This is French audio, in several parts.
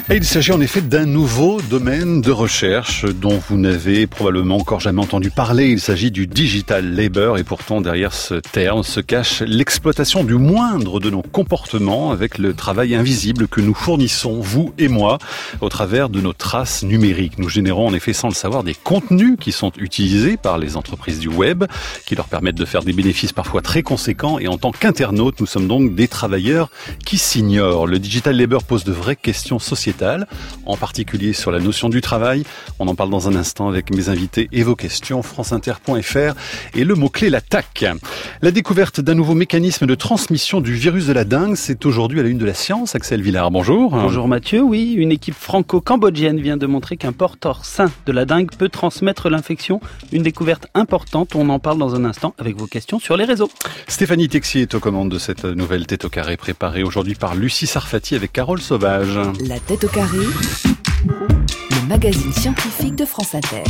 Et il s'agit en effet d'un nouveau domaine de recherche dont vous n'avez probablement encore jamais entendu parler. Il s'agit du digital labor et pourtant derrière ce terme se cache l'exploitation du moindre de nos comportements avec le travail invisible que nous fournissons, vous et moi, au travers de nos traces numériques. Nous générons en effet sans le savoir des contenus qui sont utilisés par les entreprises du web, qui leur permettent de faire des bénéfices parfois très conséquents et en tant qu'internautes, nous sommes donc des travailleurs qui s'ignorent. Le digital labor pose de vraies questions sociétales, en particulier sur la notion du travail. On en parle dans un instant avec mes invités et vos questions, franceinter.fr et le mot-clé l'attaque. La découverte d'un nouveau mécanisme de transmission du virus de la dengue, c'est aujourd'hui à la une de la science. Axel Villard, bonjour. Bonjour Mathieu, oui, une équipe franco-cambodgienne vient de montrer qu'un porteur sain de la dengue peut transmettre l'infection. Une découverte importante, on en parle dans un instant avec vos questions sur les réseaux. Stéphanie Texier est aux commandes de cette nouvelle tête au carré préparée aujourd'hui par Lucie Sarfati avec Carole Sauvage. La tête au carré, le magazine scientifique de France Inter.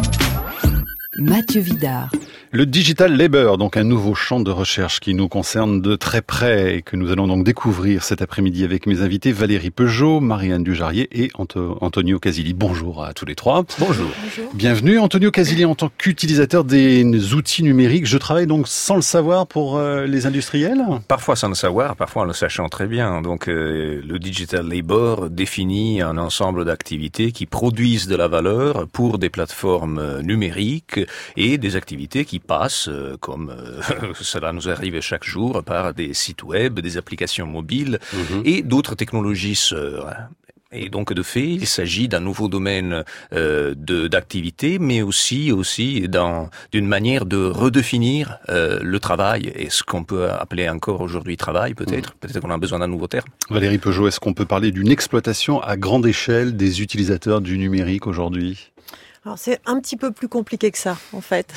Mathieu Vidard. Le digital labor, donc un nouveau champ de recherche qui nous concerne de très près et que nous allons donc découvrir cet après-midi avec mes invités Valérie Peugeot, Marianne Dujarrier et Antonio Casilli. Bonjour à tous les trois. Bonjour. Bienvenue Antonio Casilli en tant qu'utilisateur des outils numériques. Je travaille donc sans le savoir pour les industriels ? Parfois sans le savoir, parfois en le sachant très bien. Donc le digital labor définit un ensemble d'activités qui produisent de la valeur pour des plateformes numériques et des activités qui passent, comme cela nous arrive chaque jour, par des sites web, des applications mobiles et d'autres technologies sœurs. Et donc, de fait, il s'agit d'un nouveau domaine d'activité, mais aussi d'une manière de redéfinir le travail et ce qu'on peut appeler encore aujourd'hui travail, peut-être. Peut-être qu'on a besoin d'un nouveau terme. Valérie Peugeot, est-ce qu'on peut parler d'une exploitation à grande échelle des utilisateurs du numérique aujourd'hui ? Alors c'est un petit peu plus compliqué que ça, en fait.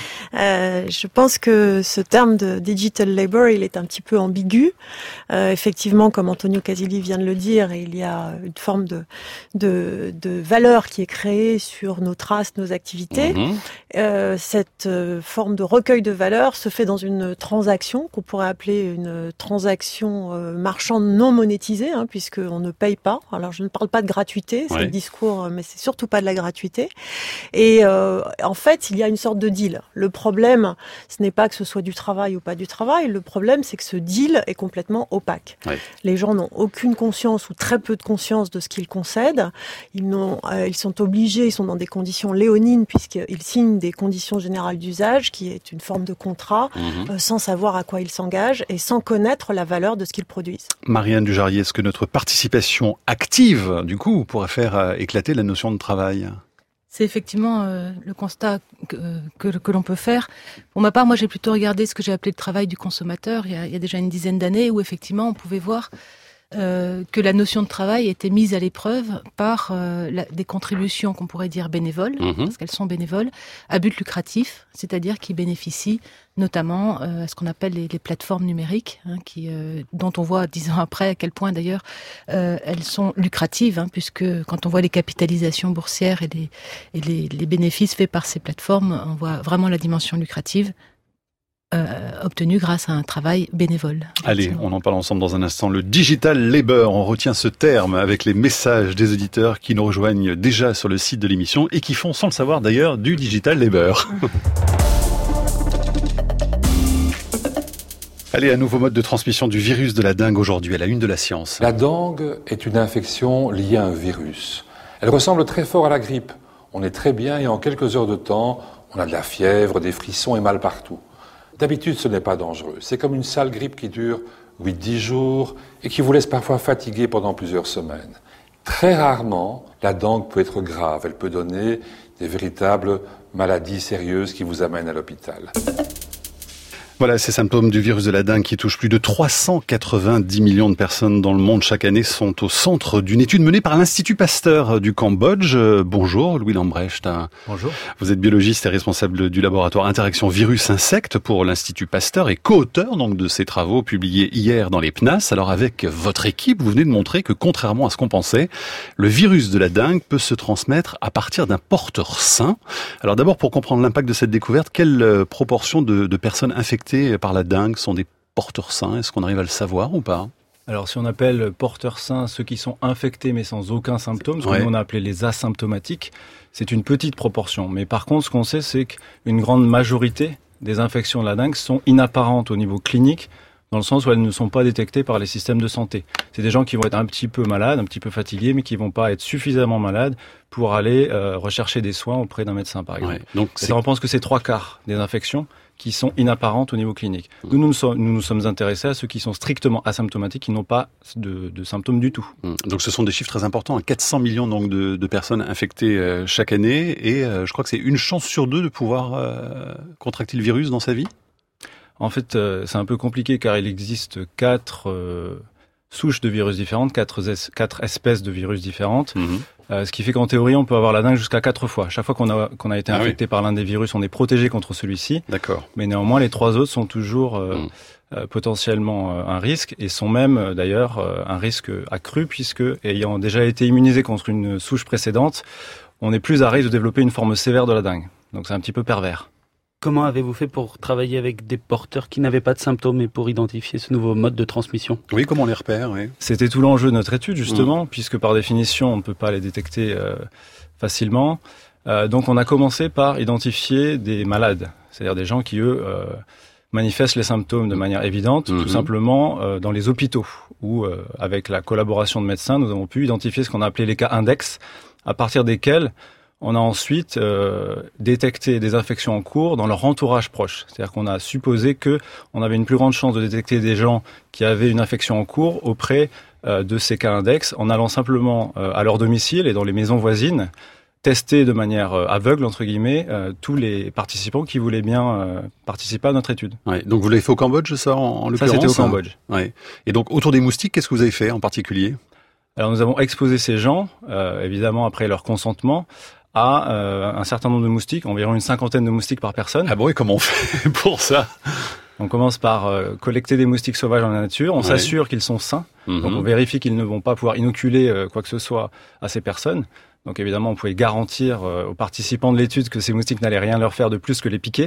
Je pense que ce terme de digital labor, il est un petit peu ambigu. Effectivement, comme Antonio Casilli vient de le dire, il y a une forme de valeur qui est créée sur nos traces, nos activités. Cette forme de recueil de valeur se fait dans une transaction qu'on pourrait appeler une transaction marchande non monétisée, puisqu'on ne paye pas. Alors je ne parle pas de gratuité, c'est le discours, mais c'est surtout pas de la gratuité. Et en fait, il y a une sorte de deal. Le problème, ce n'est pas que ce soit du travail ou pas du travail. Le problème, c'est que ce deal est complètement opaque. Les gens n'ont aucune conscience ou très peu de conscience de ce qu'ils concèdent. Ils sont obligés, ils sont dans des conditions léonines puisqu'ils signent des conditions générales d'usage, qui est une forme de contrat, sans savoir à quoi ils s'engagent et sans connaître la valeur de ce qu'ils produisent. Marianne Dujarrier, est-ce que notre participation active, du coup, pourrait faire éclater la notion de travail ? C'est effectivement le constat que l'on peut faire. Pour ma part, moi, j'ai plutôt regardé ce que j'ai appelé le travail du consommateur il y a déjà une dizaine d'années, où effectivement, on pouvait voir que la notion de travail était mise à l'épreuve par des contributions qu'on pourrait dire bénévoles, parce qu'elles sont bénévoles, à but lucratif, c'est-à-dire qui bénéficient notamment à ce qu'on appelle les plateformes numériques, dont on voit 10 ans après à quel point d'ailleurs elles sont lucratives, puisque quand on voit les capitalisations boursières et les bénéfices faits par ces plateformes, on voit vraiment la dimension lucrative obtenu grâce à un travail bénévole. Allez, on en parle ensemble dans un instant. Le digital labor, on retient ce terme avec les messages des auditeurs qui nous rejoignent déjà sur le site de l'émission et qui font, sans le savoir d'ailleurs, du digital labor. Allez, un nouveau mode de transmission du virus de la dengue aujourd'hui à la une de la science. La dengue est une infection liée à un virus. Elle ressemble très fort à la grippe. On est très bien et en quelques heures de temps, on a de la fièvre, des frissons et mal partout. D'habitude, ce n'est pas dangereux. C'est comme une sale grippe qui dure 8-10 jours et qui vous laisse parfois fatigué pendant plusieurs semaines. Très rarement, la dengue peut être grave. Elle peut donner des véritables maladies sérieuses qui vous amènent à l'hôpital. Voilà, ces symptômes du virus de la dengue qui touchent plus de 390 millions de personnes dans le monde chaque année sont au centre d'une étude menée par l'Institut Pasteur du Cambodge. Bonjour Louis Lambrecht. Bonjour. Vous êtes biologiste et responsable du laboratoire Interaction Virus-Insectes pour l'Institut Pasteur et co-auteur donc de ces travaux publiés hier dans les PNAS. Alors avec votre équipe, vous venez de montrer que contrairement à ce qu'on pensait, le virus de la dengue peut se transmettre à partir d'un porteur sain. Alors d'abord, pour comprendre l'impact de cette découverte, quelle proportion de personnes infectées par la dengue sont des porteurs sains? Est-ce qu'on arrive à le savoir ou pas? Alors, si on appelle porteurs sains ceux qui sont infectés mais sans aucun symptôme, ce qu'on a appelé les asymptomatiques, c'est une petite proportion. Mais par contre, ce qu'on sait, c'est qu'une grande majorité des infections de la dengue sont inapparentes au niveau clinique, dans le sens où elles ne sont pas détectées par les systèmes de santé. C'est des gens qui vont être un petit peu malades, un petit peu fatigués, mais qui vont pas être suffisamment malades pour aller rechercher des soins auprès d'un médecin, par exemple. Donc, on pense que c'est 3/4 des infections qui sont inapparentes au niveau clinique. Nous nous sommes intéressés à ceux qui sont strictement asymptomatiques, qui n'ont pas de symptômes du tout. Donc ce sont des chiffres très importants, 400 millions donc de personnes infectées chaque année, et je crois que c'est une chance sur 2 de pouvoir contracter le virus dans sa vie. En fait, c'est un peu compliqué car il existe 4 souches de virus différentes, 4 espèces de virus différentes. Ce qui fait qu'en théorie, on peut avoir la dengue jusqu'à 4 fois. Chaque fois qu'on a été infecté par l'un des virus, on est protégé contre celui-ci. D'accord. Mais néanmoins, les 3 autres sont toujours potentiellement un risque, et sont même d'ailleurs un risque accru, puisque ayant déjà été immunisé contre une souche précédente, on est plus à risque de développer une forme sévère de la dengue. Donc c'est un petit peu pervers. Comment avez-vous fait pour travailler avec des porteurs qui n'avaient pas de symptômes et pour identifier ce nouveau mode de transmission? Oui, comment on les repère? C'était tout l'enjeu de notre étude, justement, puisque par définition, on ne peut pas les détecter facilement. Donc on a commencé par identifier des malades, c'est-à-dire des gens qui, eux, manifestent les symptômes de manière évidente, tout simplement dans les hôpitaux, où, avec la collaboration de médecins, nous avons pu identifier ce qu'on a appelé les cas index, à partir desquels on a ensuite détecté des infections en cours dans leur entourage proche. C'est-à-dire qu'on a supposé qu'on avait une plus grande chance de détecter des gens qui avaient une infection en cours auprès de ces cas index, en allant simplement à leur domicile et dans les maisons voisines, tester de manière aveugle, entre guillemets, tous les participants qui voulaient bien participer à notre étude. Donc vous l'avez fait au Cambodge, ça, en l'occurrence? Ça, c'était au Cambodge. Et donc, autour des moustiques, qu'est-ce que vous avez fait en particulier? Alors, nous avons exposé ces gens, évidemment après leur consentement, à un certain nombre de moustiques, environ une 50aine de moustiques par personne. Ah bon, et comment on fait pour ça? On commence par collecter des moustiques sauvages dans la nature, on s'assure qu'ils sont sains, donc on vérifie qu'ils ne vont pas pouvoir inoculer quoi que ce soit à ces personnes. Donc évidemment, on pouvait garantir aux participants de l'étude que ces moustiques n'allaient rien leur faire de plus que les piquer.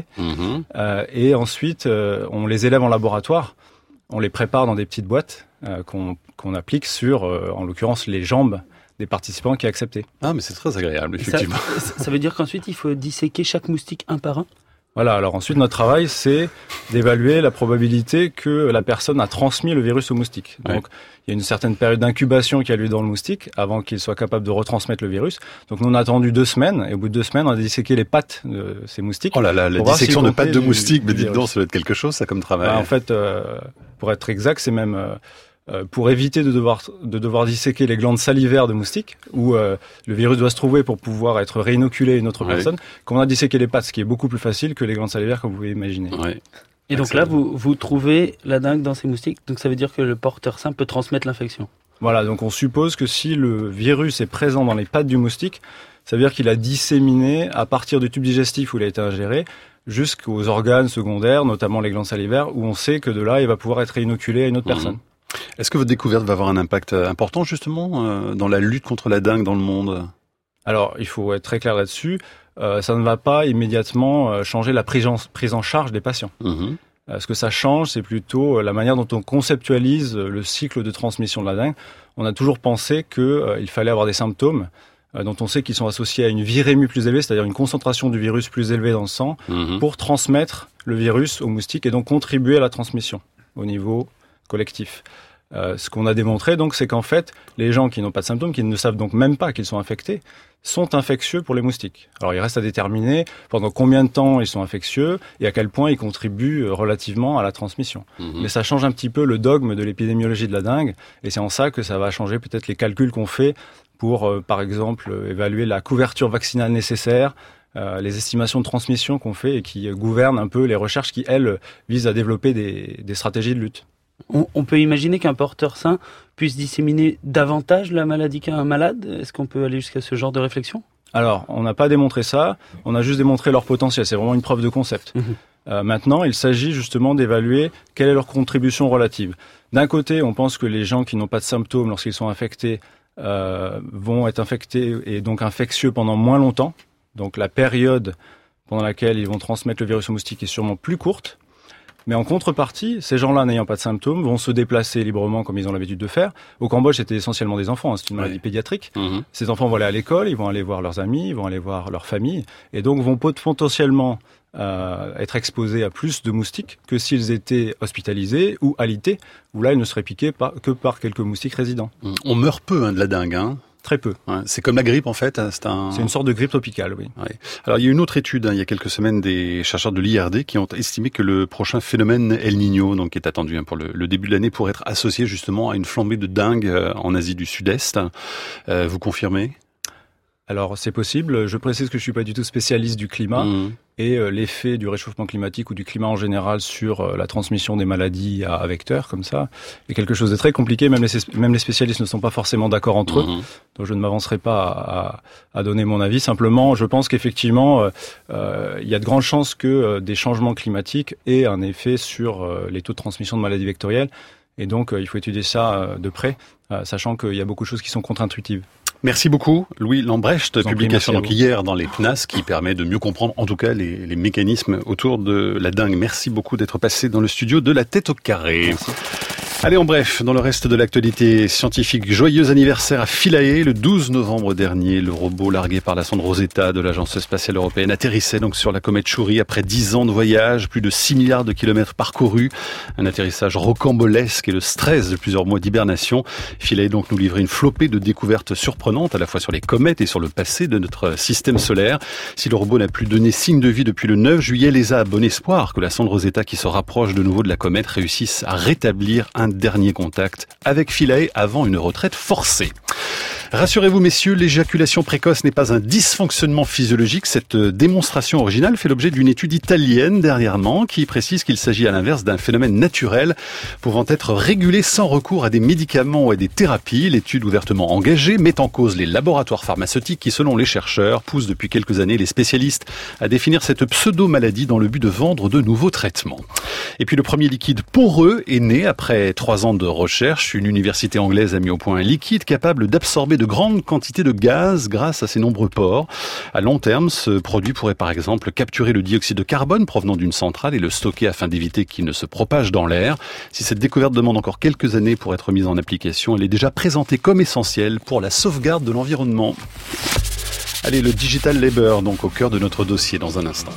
Et ensuite, on les élève en laboratoire, on les prépare dans des petites boîtes qu'on applique sur, en l'occurrence, les jambes des participants qui acceptaient. Ah, mais c'est très agréable, effectivement. Ça veut dire qu'ensuite, il faut disséquer chaque moustique un par un? Voilà, alors ensuite, notre travail, c'est d'évaluer la probabilité que la personne a transmis le virus au moustique. Donc, il y a une certaine période d'incubation qui a lieu dans le moustique avant qu'il soit capable de retransmettre le virus. Donc, nous, on a attendu 2 semaines, et au bout de 2 semaines, on a disséqué les pattes de ces moustiques. Oh là là, la dissection de pattes de moustiques, mais dites donc, ça doit être quelque chose, ça, comme travail. En fait, pour être exact, c'est même... pour éviter de devoir disséquer les glandes salivaires de moustiques, où le virus doit se trouver pour pouvoir être réinoculé à une autre personne, qu'on a disséqué les pattes, ce qui est beaucoup plus facile que les glandes salivaires, comme vous pouvez imaginer. Et donc là, vous trouvez la dengue dans ces moustiques, donc ça veut dire que le porteur sain peut transmettre l'infection. Voilà, donc on suppose que si le virus est présent dans les pattes du moustique, ça veut dire qu'il a disséminé à partir du tube digestif où il a été ingéré, jusqu'aux organes secondaires, notamment les glandes salivaires, où on sait que de là, il va pouvoir être réinoculé à une autre personne. Est-ce que votre découverte va avoir un impact important justement dans la lutte contre la dengue dans le monde? Alors, il faut être très clair là-dessus. Ça ne va pas immédiatement changer la prise en charge des patients. Ce que ça change, c'est plutôt la manière dont on conceptualise le cycle de transmission de la dengue. On a toujours pensé qu'il fallait avoir des symptômes dont on sait qu'ils sont associés à une virémie plus élevée, c'est-à-dire une concentration du virus plus élevée dans le sang, pour transmettre le virus aux moustiques et donc contribuer à la transmission au niveau collectif. Ce qu'on a démontré, donc, c'est qu'en fait, les gens qui n'ont pas de symptômes, qui ne savent donc même pas qu'ils sont infectés, sont infectieux pour les moustiques. Alors, il reste à déterminer pendant combien de temps ils sont infectieux et à quel point ils contribuent relativement à la transmission. Mais ça change un petit peu le dogme de l'épidémiologie de la dengue, et c'est en ça que ça va changer peut-être les calculs qu'on fait pour, par exemple, évaluer la couverture vaccinale nécessaire, les estimations de transmission qu'on fait et qui gouvernent un peu les recherches qui, elles, visent à développer des stratégies de lutte. On peut imaginer qu'un porteur sain puisse disséminer davantage la maladie qu'un malade? Est-ce qu'on peut aller jusqu'à ce genre de réflexion? Alors, on n'a pas démontré ça, on a juste démontré leur potentiel, c'est vraiment une preuve de concept. Maintenant, il s'agit justement d'évaluer quelle est leur contribution relative. D'un côté, on pense que les gens qui n'ont pas de symptômes lorsqu'ils sont infectés vont être infectés et donc infectieux pendant moins longtemps. Donc la période pendant laquelle ils vont transmettre le virus au moustique est sûrement plus courte. Mais en contrepartie, ces gens-là, n'ayant pas de symptômes, vont se déplacer librement comme ils ont l'habitude de faire. Au Cambodge, c'était essentiellement des enfants, c'est une maladie pédiatrique. Ces enfants vont aller à l'école, ils vont aller voir leurs amis, ils vont aller voir leur famille, et donc vont potentiellement être exposés à plus de moustiques que s'ils étaient hospitalisés ou alités, où là, ils ne seraient piqués que par quelques moustiques résidents. On meurt peu de la dengue, hein. Très peu. Ouais, c'est comme la grippe en fait. C'est une sorte de grippe tropicale, oui. Ouais. Alors il y a une autre étude, il y a quelques semaines, des chercheurs de l'IRD qui ont estimé que le prochain phénomène El Niño, donc qui est attendu pour le début de l'année, pourrait être associé justement à une flambée de dengue en Asie du Sud-Est. Vous confirmez ? Alors c'est possible. Je précise que je suis pas du tout spécialiste du climat et l'effet du réchauffement climatique ou du climat en général sur la transmission des maladies à vecteurs comme ça est quelque chose de très compliqué. Même les spécialistes ne sont pas forcément d'accord entre eux. Donc je ne m'avancerai pas à donner mon avis. Simplement, je pense qu'effectivement il y a de grandes chances que des changements climatiques aient un effet sur les taux de transmission de maladies vectorielles. Et donc il faut étudier ça de près, sachant qu'il y a beaucoup de choses qui sont contre-intuitives. Merci beaucoup, Louis Lambrecht, publication donc hier dans les PNAS qui permet de mieux comprendre en tout cas les mécanismes autour de la dengue. Merci beaucoup d'être passé dans le studio de La Tête au Carré. Merci. Allez, en bref, dans le reste de l'actualité scientifique, joyeux anniversaire à Philae. Le 12 novembre dernier, le robot largué par la sonde Rosetta de l'Agence spatiale européenne atterrissait donc sur la comète Chury après 10 ans de voyage, plus de 6 milliards de kilomètres parcourus. Un atterrissage rocambolesque et le stress de plusieurs mois d'hibernation. Philae donc nous livrait une flopée de découvertes surprenantes, à la fois sur les comètes et sur le passé de notre système solaire. Si le robot n'a plus donné signe de vie depuis le 9 juillet, l'ESA a bon espoir que la sonde Rosetta qui se rapproche de nouveau de la comète réussisse à rétablir un dernier contact avec Philae avant une retraite forcée. Rassurez-vous messieurs, l'éjaculation précoce n'est pas un dysfonctionnement physiologique. Cette démonstration originale fait l'objet d'une étude italienne dernièrement qui précise qu'il s'agit à l'inverse d'un phénomène naturel pouvant être régulé sans recours à des médicaments ou à des thérapies. L'étude ouvertement engagée met en cause les laboratoires pharmaceutiques qui, selon les chercheurs, poussent depuis quelques années les spécialistes à définir cette pseudo-maladie dans le but de vendre de nouveaux traitements. Et puis le premier liquide poreux est né après 3 ans de recherche. Une université anglaise a mis au point un liquide capable d'absorber de grandes quantités de gaz grâce à ses nombreux pores. À long terme, ce produit pourrait par exemple capturer le dioxyde de carbone provenant d'une centrale et le stocker afin d'éviter qu'il ne se propage dans l'air. Si cette découverte demande encore quelques années pour être mise en application, elle est déjà présentée comme essentielle pour la sauvegarde de l'environnement. Allez, le Digital Labour, donc au cœur de notre dossier dans un instant.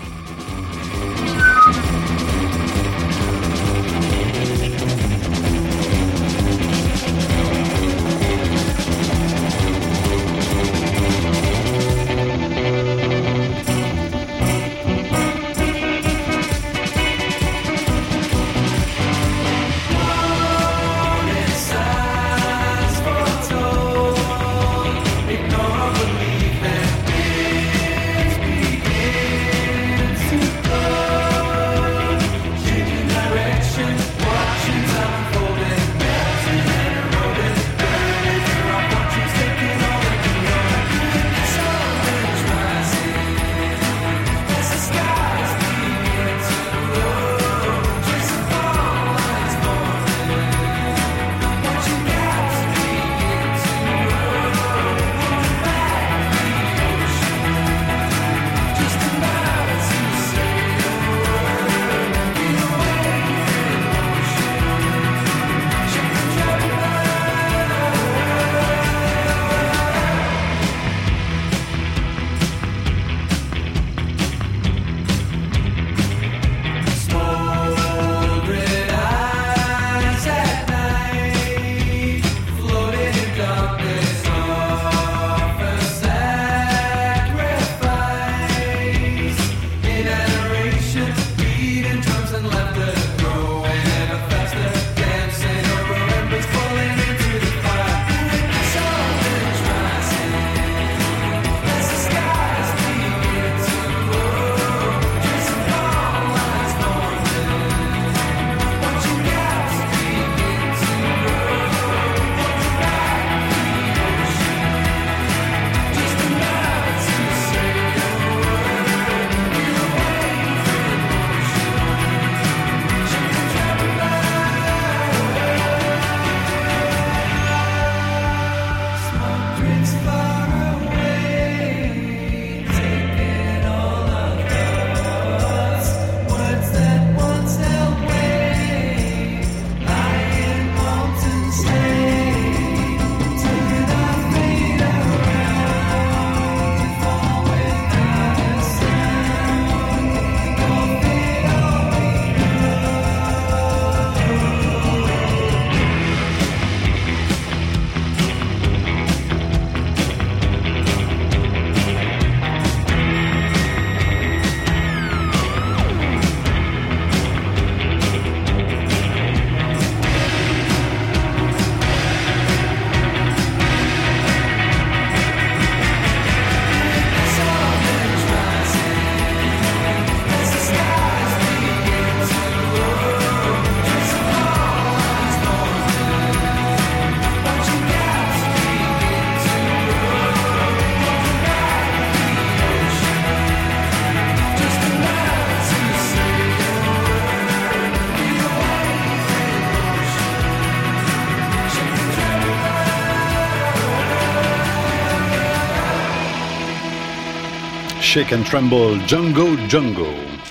Shake and Tremble, Django Django.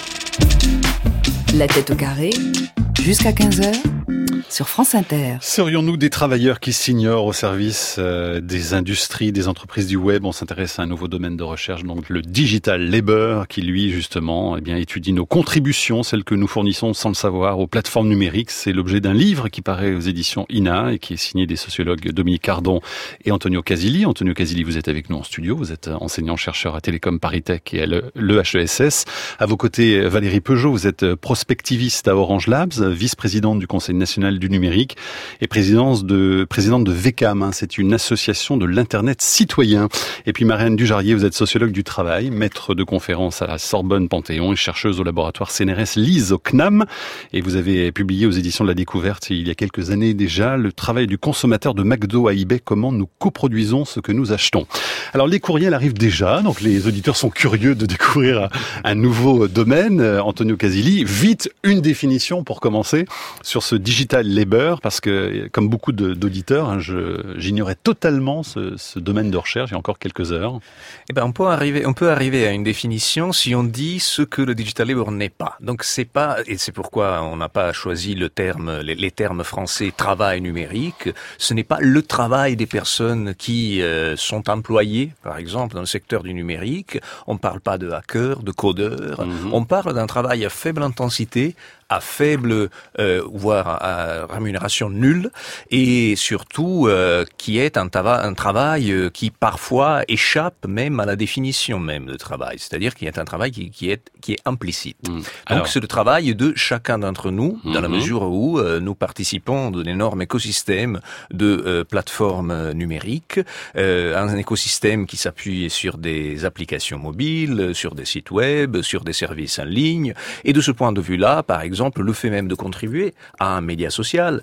La tête au carré, jusqu'à 15h, sur France Inter. Serions-nous des travailleurs qui s'ignorent au service des industries, des entreprises du web? On s'intéresse à un nouveau domaine de recherche, donc le Digital Labour, qui lui, justement, étudie nos contributions, celles que nous fournissons sans le savoir aux plateformes numériques. C'est l'objet d'un livre qui paraît aux éditions INA et qui est signé des sociologues Dominique Cardon et Antonio Casilli. Antonio Casilli, vous êtes avec nous en studio. Vous êtes enseignant-chercheur à Télécom Paris-Tech et à l'EHESS. À vos côtés, Valérie Peugeot, vous êtes prospectiviste à Orange Labs, vice-présidente du Conseil national du numérique et présidente de VECAM, c'est une association de l'internet citoyen. Et puis Marianne Dujarier, vous êtes sociologue du travail, maître de conférences à la Sorbonne Panthéon et chercheuse au laboratoire CNRS Lise au CNAM. Et vous avez publié aux éditions de la Découverte il y a quelques années déjà le travail du consommateur de McDo à eBay, comment nous coproduisons ce que nous achetons. Alors les courriels arrivent déjà, donc les auditeurs sont curieux de découvrir un nouveau domaine. Antonio Casilli, vite une définition pour commencer sur ce Digital Labour, parce que comme beaucoup d'auditeurs, j'ignorais totalement ce domaine de recherche il y a encore quelques heures. On peut arriver à une définition si on dit ce que le Digital Labour n'est pas. Donc c'est pas, et c'est pourquoi on n'a pas choisi les termes français travail numérique. Ce n'est pas le travail des personnes qui sont employées, par exemple, dans le secteur du numérique. On ne parle pas de hackers, de codeurs. On parle d'un travail à faible intensité, à faible, voire à rémunération nulle, et surtout qui est un travail qui parfois échappe même à la définition même de travail, c'est-à-dire qu'il y a un travail qui est implicite. Donc c'est le travail de chacun d'entre nous, dans la mesure où nous participons d'un énorme écosystème de plateformes numériques, un écosystème qui s'appuie sur des applications mobiles, sur des sites web, sur des services en ligne, et de ce point de vue-là, par exemple, le fait même de contribuer à un média social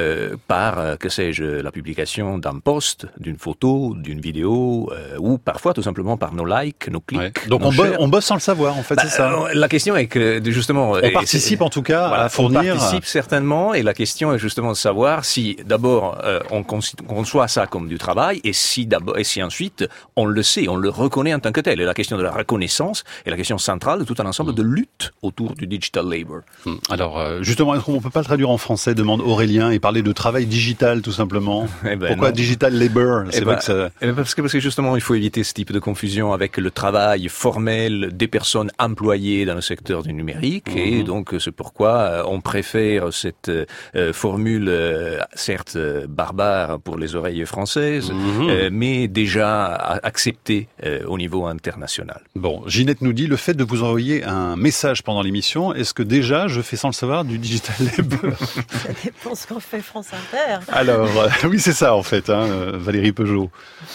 par, que sais-je, la publication d'un post, d'une photo, d'une vidéo, ou parfois tout simplement par nos likes, nos clics. Ouais. Donc on bosse sans le savoir, en fait, c'est ça. La question est que justement, on participe en tout cas à fournir. On participe certainement, et la question est justement de savoir si d'abord on conçoit ça comme du travail, et si ensuite on le sait, on le reconnaît en tant que tel. Et la question de la reconnaissance est la question centrale de tout un ensemble de luttes autour du digital labor. Alors, justement, est-ce qu'on ne peut pas le traduire en français, demande Aurélien, et parler de travail digital, tout simplement? Pourquoi non. Digital Labour? C'est vrai que ça... Parce que justement, il faut éviter ce type de confusion avec le travail formel des personnes employées dans le secteur du numérique, et donc c'est pourquoi on préfère cette formule, certes barbare pour les oreilles françaises, mais déjà acceptée au niveau international. Bon, Ginette nous dit, le fait de vous envoyer un message pendant l'émission, est-ce que déjà je fais sans le savoir du Digital Labour? Ça dépend ce qu'on fait France Inter. Alors, oui, c'est ça en fait, Valérie Peugeot.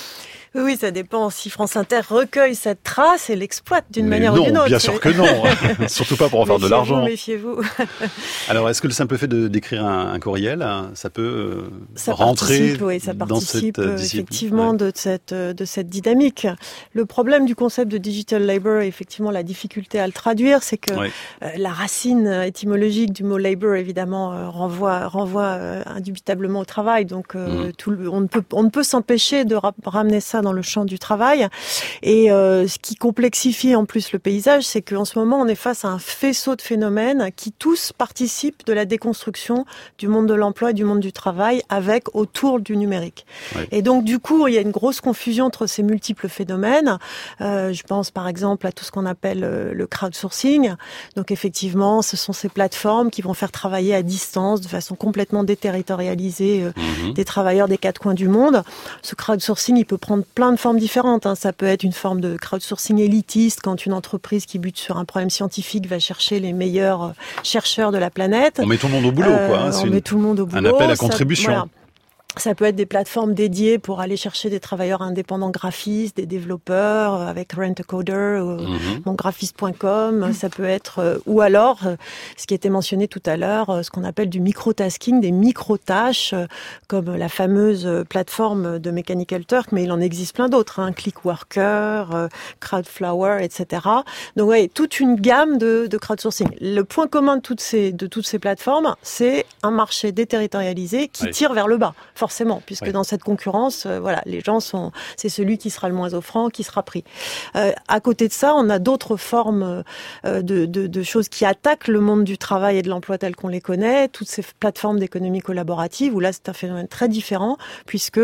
Oui, ça dépend. Si France Inter recueille cette trace et l'exploite d'une manière ou d'une autre. Bien sûr que non. Surtout pas pour en faire de l'argent. Méfiez-vous. Alors, est-ce que le simple fait d'écrire un courriel, ça peut rentrer dans cette effectivement de cette dynamique. Le problème du concept de digital labor, effectivement, la difficulté à le traduire, c'est que la racine étymologique du mot labor, évidemment, renvoie indubitablement au travail. Donc, on ne peut s'empêcher de ramener ça dans le champ du travail. Et ce qui complexifie en plus le paysage, c'est qu'en ce moment, on est face à un faisceau de phénomènes qui tous participent de la déconstruction du monde de l'emploi et du monde du travail autour du numérique. Ouais. Et donc, du coup, il y a une grosse confusion entre ces multiples phénomènes. Je pense, par exemple, à tout ce qu'on appelle le crowdsourcing. Donc, effectivement, ce sont ces plateformes qui vont faire travailler à distance, de façon complètement déterritorialisée, des travailleurs des quatre coins du monde. Ce crowdsourcing, il peut prendre plein de formes différentes. Ça peut être une forme de crowdsourcing élitiste, quand une entreprise qui bute sur un problème scientifique va chercher les meilleurs chercheurs de la planète. On met tout le monde au boulot, quoi. On met tout le monde au boulot. Un appel à contribution. Voilà. Ça peut être des plateformes dédiées pour aller chercher des travailleurs indépendants graphistes, des développeurs avec Rent-A-Coder, mongraphiste.com. Ça peut être, ou alors, ce qui était mentionné tout à l'heure, ce qu'on appelle du micro-tasking, des micro-tâches, comme la fameuse plateforme de Mechanical Turk, mais il en existe plein d'autres, Clickworker, Crowdflower, etc. Donc, toute une gamme de crowdsourcing. Le point commun de toutes ces plateformes, c'est un marché déterritorialisé qui tire vers le bas. forcément, puisque dans cette concurrence, les gens c'est celui qui sera le moins offrant qui sera pris. À côté de ça, on a d'autres formes de choses qui attaquent le monde du travail et de l'emploi tel qu'on les connaît, toutes ces plateformes d'économie collaborative, où là c'est un phénomène très différent, puisque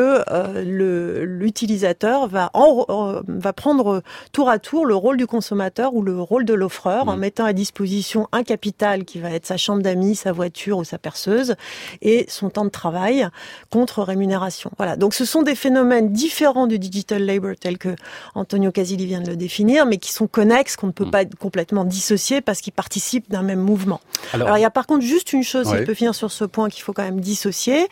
l'utilisateur va prendre tour à tour le rôle du consommateur ou le rôle de l'offreur, en mettant à disposition un capital qui va être sa chambre d'amis, sa voiture ou sa perceuse, et son temps de travail contre rémunération. Voilà. Donc ce sont des phénomènes différents du digital labor tel que Antonio Casilli vient de le définir, mais qui sont connexes, qu'on ne peut pas complètement dissocier parce qu'ils participent d'un même mouvement. Alors il y a par contre juste une chose, si je peux finir sur ce point, qu'il faut quand même dissocier.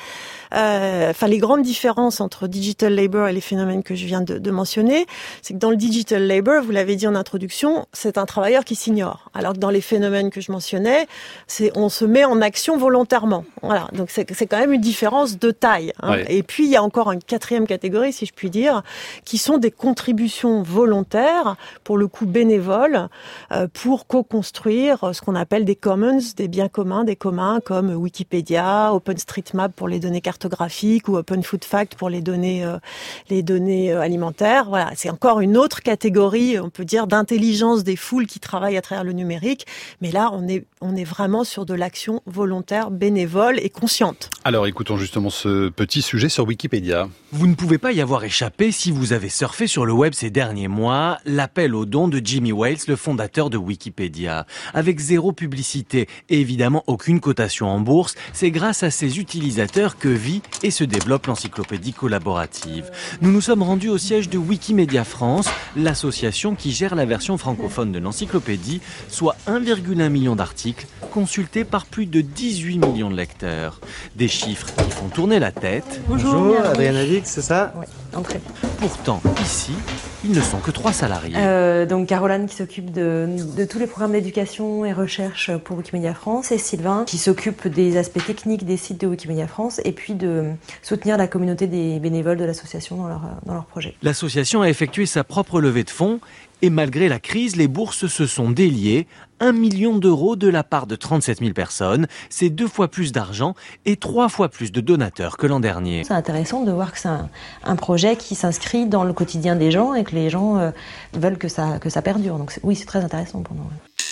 Les grandes différences entre digital labor et les phénomènes que je viens de mentionner, c'est que dans le digital labor, vous l'avez dit en introduction, c'est un travailleur qui s'ignore. Alors que dans les phénomènes que je mentionnais, on se met en action volontairement. Voilà. Donc c'est quand même une différence de taille. Et puis il y a encore une quatrième catégorie, si je puis dire, qui sont des contributions volontaires, pour le coup bénévoles, pour co-construire ce qu'on appelle des commons, des biens communs, des communs comme Wikipédia, OpenStreetMap pour les données cartographiques ou OpenFoodFact pour les données alimentaires. Voilà, c'est encore une autre catégorie, on peut dire, d'intelligence des foules qui travaillent à travers le numérique. Mais là, on est vraiment sur de l'action volontaire, bénévole et consciente. Alors, écoutons justement ce petit sujet sur Wikipédia. Vous ne pouvez pas y avoir échappé si vous avez surfé sur le web ces derniers mois, l'appel aux dons de Jimmy Wales, le fondateur de Wikipédia. Avec zéro publicité et évidemment aucune cotation en bourse, c'est grâce à ses utilisateurs que vit et se développe l'encyclopédie collaborative. Nous nous sommes rendus au siège de Wikimedia France, l'association qui gère la version francophone de l'encyclopédie, soit 1,1 million d'articles consultés par plus de 18 millions de lecteurs. Des chiffres qui font tourner la tête. Bonjour, Adriana Vix, c'est ça? Oui, entrez. Pourtant, ici, ils ne sont que 3 salariés. Donc Caroline qui s'occupe de tous les programmes d'éducation et recherche pour Wikimedia France, et Sylvain qui s'occupe des aspects techniques des sites de Wikimedia France, et puis de soutenir la communauté des bénévoles de l'association dans leur projet. L'association a effectué sa propre levée de fonds, et malgré la crise, les bourses se sont déliées. 1 million d'euros de la part de 37 000 personnes. C'est 2 fois plus d'argent et 3 fois plus de donateurs que l'an dernier. C'est intéressant de voir que c'est un projet qui s'inscrit dans le quotidien des gens et que les gens veulent que ça perdure. Donc oui, c'est très intéressant pour nous.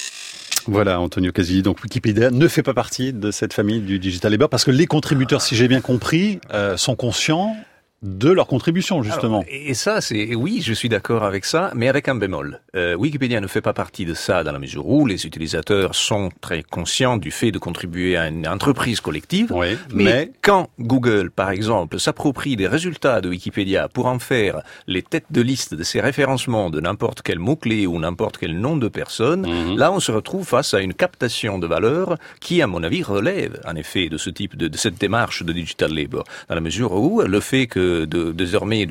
Voilà, Antonio Casilli. Donc Wikipédia ne fait pas partie de cette famille du Digital Labor parce que les contributeurs, si j'ai bien compris, sont conscients de leur contribution, justement. Alors, et ça, oui, je suis d'accord avec ça, mais avec un bémol. Wikipédia ne fait pas partie de ça dans la mesure où les utilisateurs sont très conscients du fait de contribuer à une entreprise collective. Oui, mais quand Google, par exemple, s'approprie des résultats de Wikipédia pour en faire les têtes de liste de ses référencements de n'importe quel mot-clé ou n'importe quel nom de personne, là, on se retrouve face à une captation de valeur qui, à mon avis, relève, en effet, de ce type de cette démarche de Digital Labor. Dans la mesure où le fait que désormais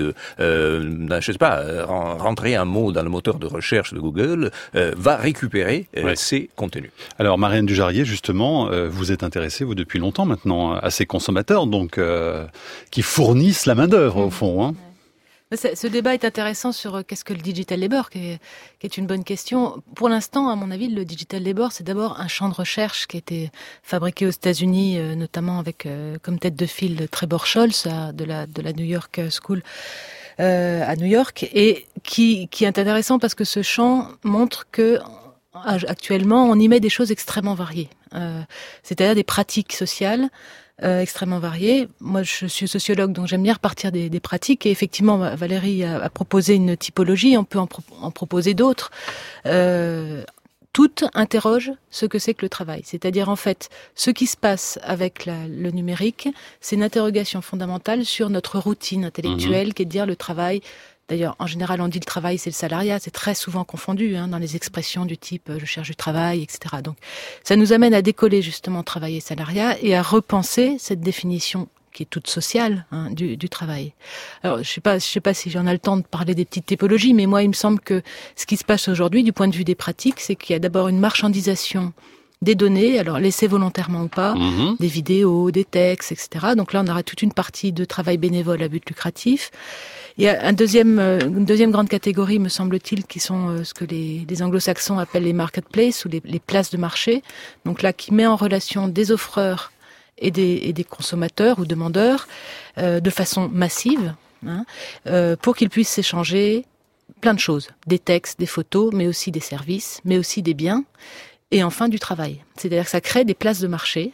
rentrer un mot dans le moteur de recherche de Google va récupérer ces contenus. Alors Marianne Dujarier, justement, vous êtes intéressée, vous, depuis longtemps maintenant, à ces consommateurs donc qui fournissent la main-d'œuvre au fond, hein. Ce débat est intéressant sur qu'est-ce que le digital labor, qui est une bonne question. Pour l'instant, à mon avis, le digital labor, c'est d'abord un champ de recherche qui a été fabriqué aux États-Unis, notamment avec comme tête de file Trevor Scholz de la New York School à New York, et qui est intéressant parce que ce champ montre que actuellement, on y met des choses extrêmement variées, c'est-à-dire des pratiques sociales extrêmement variées. Moi, je suis sociologue, donc j'aime bien repartir des pratiques. Et effectivement, Valérie a proposé une typologie. On peut en proposer d'autres. Toutes interrogent ce que c'est que le travail. C'est-à-dire, en fait, ce qui se passe avec le numérique, c'est une interrogation fondamentale sur notre routine intellectuelle, qui est de dire le travail. D'ailleurs, en général, on dit le travail, c'est le salariat. C'est très souvent confondu dans les expressions du type « je cherche du travail », etc. Donc, ça nous amène à décoller justement travail et salariat et à repenser cette définition qui est toute sociale du travail. Alors, je sais pas si j'en ai le temps de parler des petites typologies, mais moi, il me semble que ce qui se passe aujourd'hui, du point de vue des pratiques, c'est qu'il y a d'abord une marchandisation des données, alors laissées volontairement ou pas, des vidéos, des textes, etc. Donc là, on aura toute une partie de travail bénévole à but lucratif. Il y a une deuxième grande catégorie, me semble-t-il, qui sont ce que les anglo-saxons appellent les marketplaces ou les places de marché. Donc là, qui met en relation des offreurs et des consommateurs ou demandeurs de façon massive, pour qu'ils puissent s'échanger plein de choses, des textes, des photos, mais aussi des services, mais aussi des biens, et enfin du travail. C'est-à-dire que ça crée des places de marché.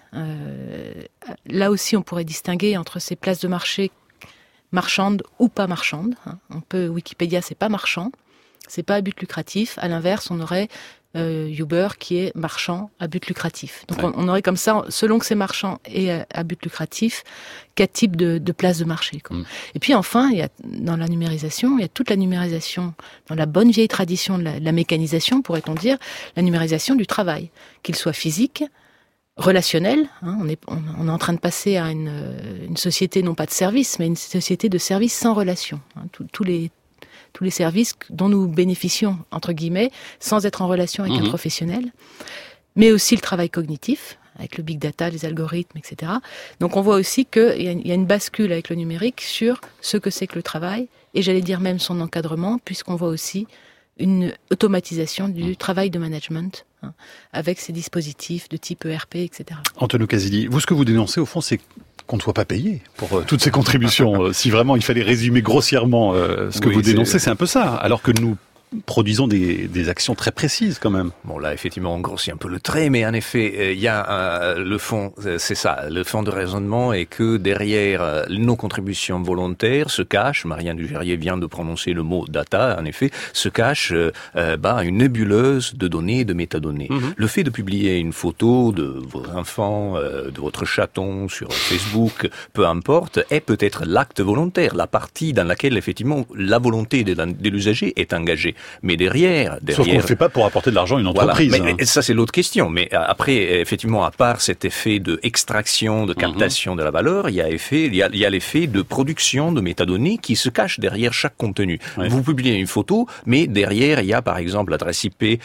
Là aussi, on pourrait distinguer entre ces places de marché marchandes ou pas marchandes. Wikipédia, c'est pas marchand, c'est pas à but lucratif. À l'inverse, on aurait Uber qui est marchand à but lucratif. Donc on aurait comme ça, selon que c'est marchand et à but lucratif, 4 types de places de marché. Et puis enfin, dans la numérisation, il y a toute la numérisation, dans la bonne vieille tradition de la mécanisation, pourrait-on dire, la numérisation du travail, qu'il soit physique, relationnel. On est en train de passer à une société non pas de services, mais une société de services sans relation. Tous les services dont nous bénéficions, entre guillemets, sans être en relation avec un professionnel, mais aussi le travail cognitif, avec le big data, les algorithmes, etc. Donc on voit aussi qu'il y a une bascule avec le numérique sur ce que c'est que le travail, et j'allais dire même son encadrement, puisqu'on voit aussi une automatisation du travail de management, avec ces dispositifs de type ERP, etc. Antonio Casilli, vous, ce que vous dénoncez, au fond, c'est qu'on ne soit pas payé pour toutes ces contributions. Si vraiment il fallait résumer grossièrement ce que vous dénoncez, c'est un peu ça. Alors que nous produisons des actions très précises quand même. Bon, là, effectivement, on grossit un peu le trait, mais en effet, il y a le fond, c'est ça, le fond de raisonnement est que derrière nos contributions volontaires se cache, Marianne Dugérier vient de prononcer le mot data, en effet, se cache une nébuleuse de données, de métadonnées. Le fait de publier une photo de vos enfants, de votre chaton sur Facebook, peu importe, est peut-être l'acte volontaire, la partie dans laquelle, effectivement, la volonté de l'usager est engagée. Mais derrière... Sauf qu'on ne le fait pas pour apporter de l'argent à une entreprise. Voilà. Mais ça, c'est l'autre question. Mais après, effectivement, à part cet effet de extraction, de captation de la valeur, il y a l'effet de production de métadonnées qui se cache derrière chaque contenu. Vous publiez une photo, mais derrière, il y a par exemple l'adresse IP,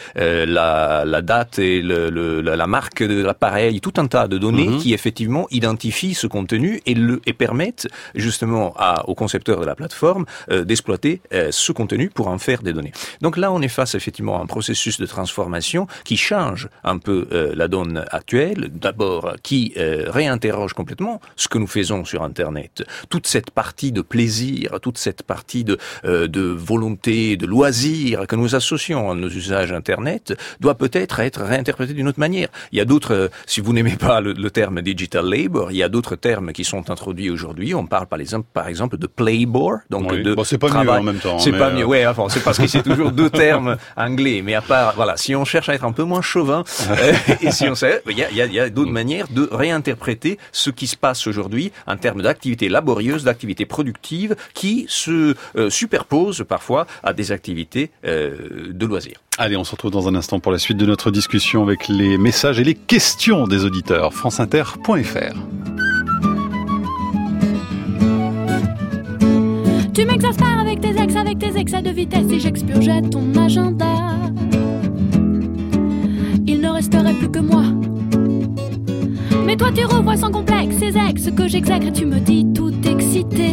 la date et la marque de l'appareil, tout un tas de données qui effectivement identifient ce contenu et permettent justement aux concepteurs de la plateforme d'exploiter ce contenu pour en faire des données. Donc là, on est face effectivement à un processus de transformation qui change un peu la donne actuelle. D'abord, qui réinterroge complètement ce que nous faisons sur Internet. Toute cette partie de plaisir, toute cette partie de volonté, de loisir que nous associons à nos usages Internet doit peut-être être réinterprétée d'une autre manière. Il y a d'autres, si vous n'aimez pas le terme digital labor, il y a d'autres termes qui sont introduits aujourd'hui. On parle par exemple de playbor, donc de c'est pas travail. mieux en même temps. C'est pas mieux, c'est parce que c'est toujours deux termes anglais, mais à part, si on cherche à être un peu moins chauvin, et si on sait, il y a d'autres manières de réinterpréter ce qui se passe aujourd'hui en termes d'activités laborieuses, d'activités productives, qui se superposent parfois à des activités de loisirs. Allez, on se retrouve dans un instant pour la suite de notre discussion avec les messages et les questions des auditeurs. franceinter.fr. Tu m'exaspères avec tes excès de vitesse et j'expurgeais ton agenda. Il ne resterait plus que moi. Mais toi tu revois sans complexe ces ex que j'exècre et tu me dis tout excité.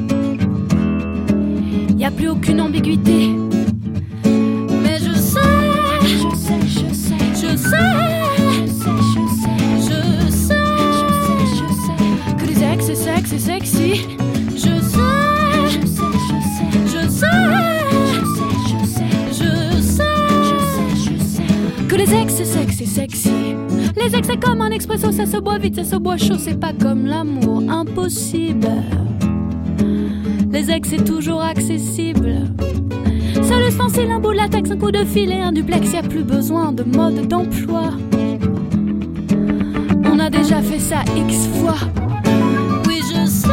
Y a plus aucune ambiguïté. Mais je sais que les ex c'est sexe et sexy. Que les ex c'est sexe et sexy. Les ex c'est comme un expresso, ça se boit vite, ça se boit chaud. C'est pas comme l'amour, impossible. Les ex c'est toujours accessible. Seul ustensile, un bout de latex, un coup de fil et un duplex. Y'a plus besoin de mode d'emploi. On a déjà fait ça X fois. Oui je sais.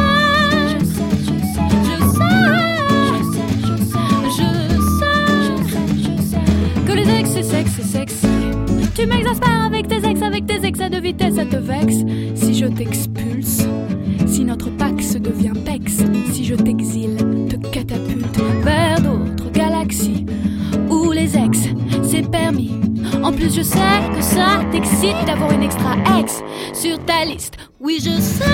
Que les ex c'est sexe et sexy. Tu m'exaspères avec tes excès de vitesse, ça te vexe. Si je t'expulse, si notre pax devient pex, si je t'exile, te catapulte vers d'autres galaxies où les ex c'est permis. En plus je sais que ça t'excite d'avoir une extra ex sur ta liste. Oui je sais.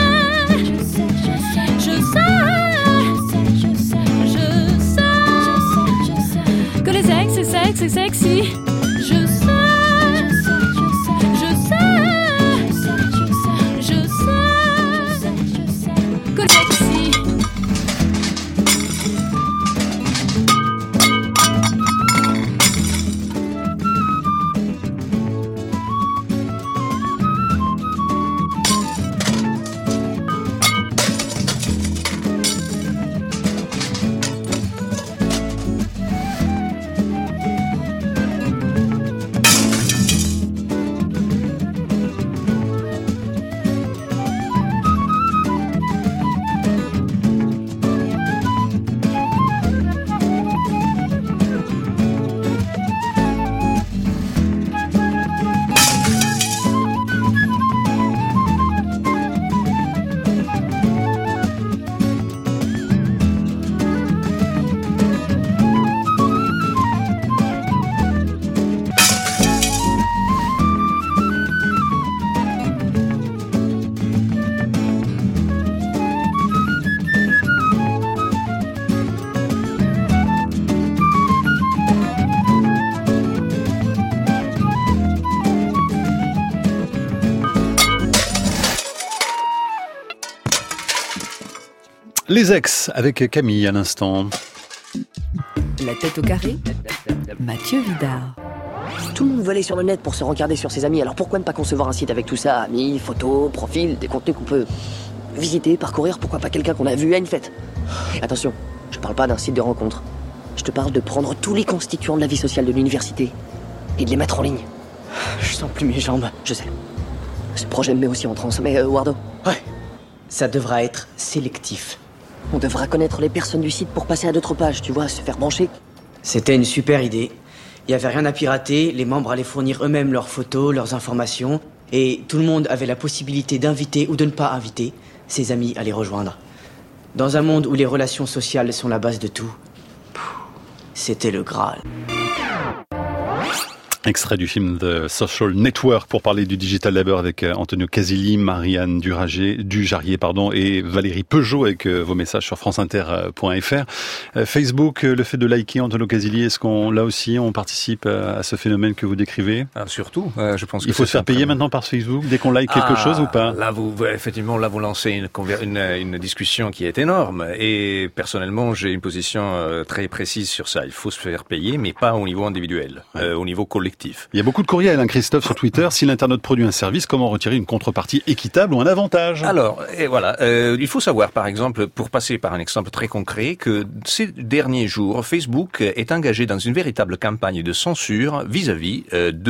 Que les ex c'est sexe et sexy. Je sais. Les ex avec Camille à l'instant. La tête au carré, Mathieu Vidard. Tout le monde veut aller sur le net pour se regarder sur ses amis, alors pourquoi ne pas concevoir un site avec tout ça? Amis, photos, profils, des contenus qu'on peut visiter, parcourir, pourquoi pas quelqu'un qu'on a vu à une fête? Attention, je parle pas d'un site de rencontre. Je te parle de prendre tous les constituants de la vie sociale de l'université et de les mettre en ligne. Je sens plus mes jambes, je sais. Ce projet me met aussi en transe, mais Wardo? Ouais, ça devra être sélectif. On devra connaître les personnes du site pour passer à d'autres pages, tu vois, se faire brancher. C'était une super idée. Il n'y avait rien à pirater, les membres allaient fournir eux-mêmes leurs photos, leurs informations, et tout le monde avait la possibilité d'inviter ou de ne pas inviter ses amis à les rejoindre. Dans un monde où les relations sociales sont la base de tout, c'était le Graal. Extrait du film The Social Network pour parler du Digital Labour avec Antonio Casilli, Marianne Dujarrier et Valérie Peugeot avec vos messages sur franceinter.fr. Facebook, le fait de liker Antonio Casilli, est-ce qu'on là aussi on participe à ce phénomène que vous décrivez? Surtout, je pense que il faut se faire payer maintenant par Facebook dès qu'on like quelque chose ou pas? Là, vous lancez une discussion qui est énorme et personnellement j'ai une position très précise sur ça. Il faut se faire payer, mais pas au niveau individuel, au niveau collectif. Il y a beaucoup de courriels, Christophe, sur Twitter. Si l'internaute produit un service, comment retirer une contrepartie équitable ou un avantage? Alors, et voilà, il faut savoir, par exemple, pour passer par un exemple très concret, que ces derniers jours, Facebook est engagé dans une véritable campagne de censure vis-à-vis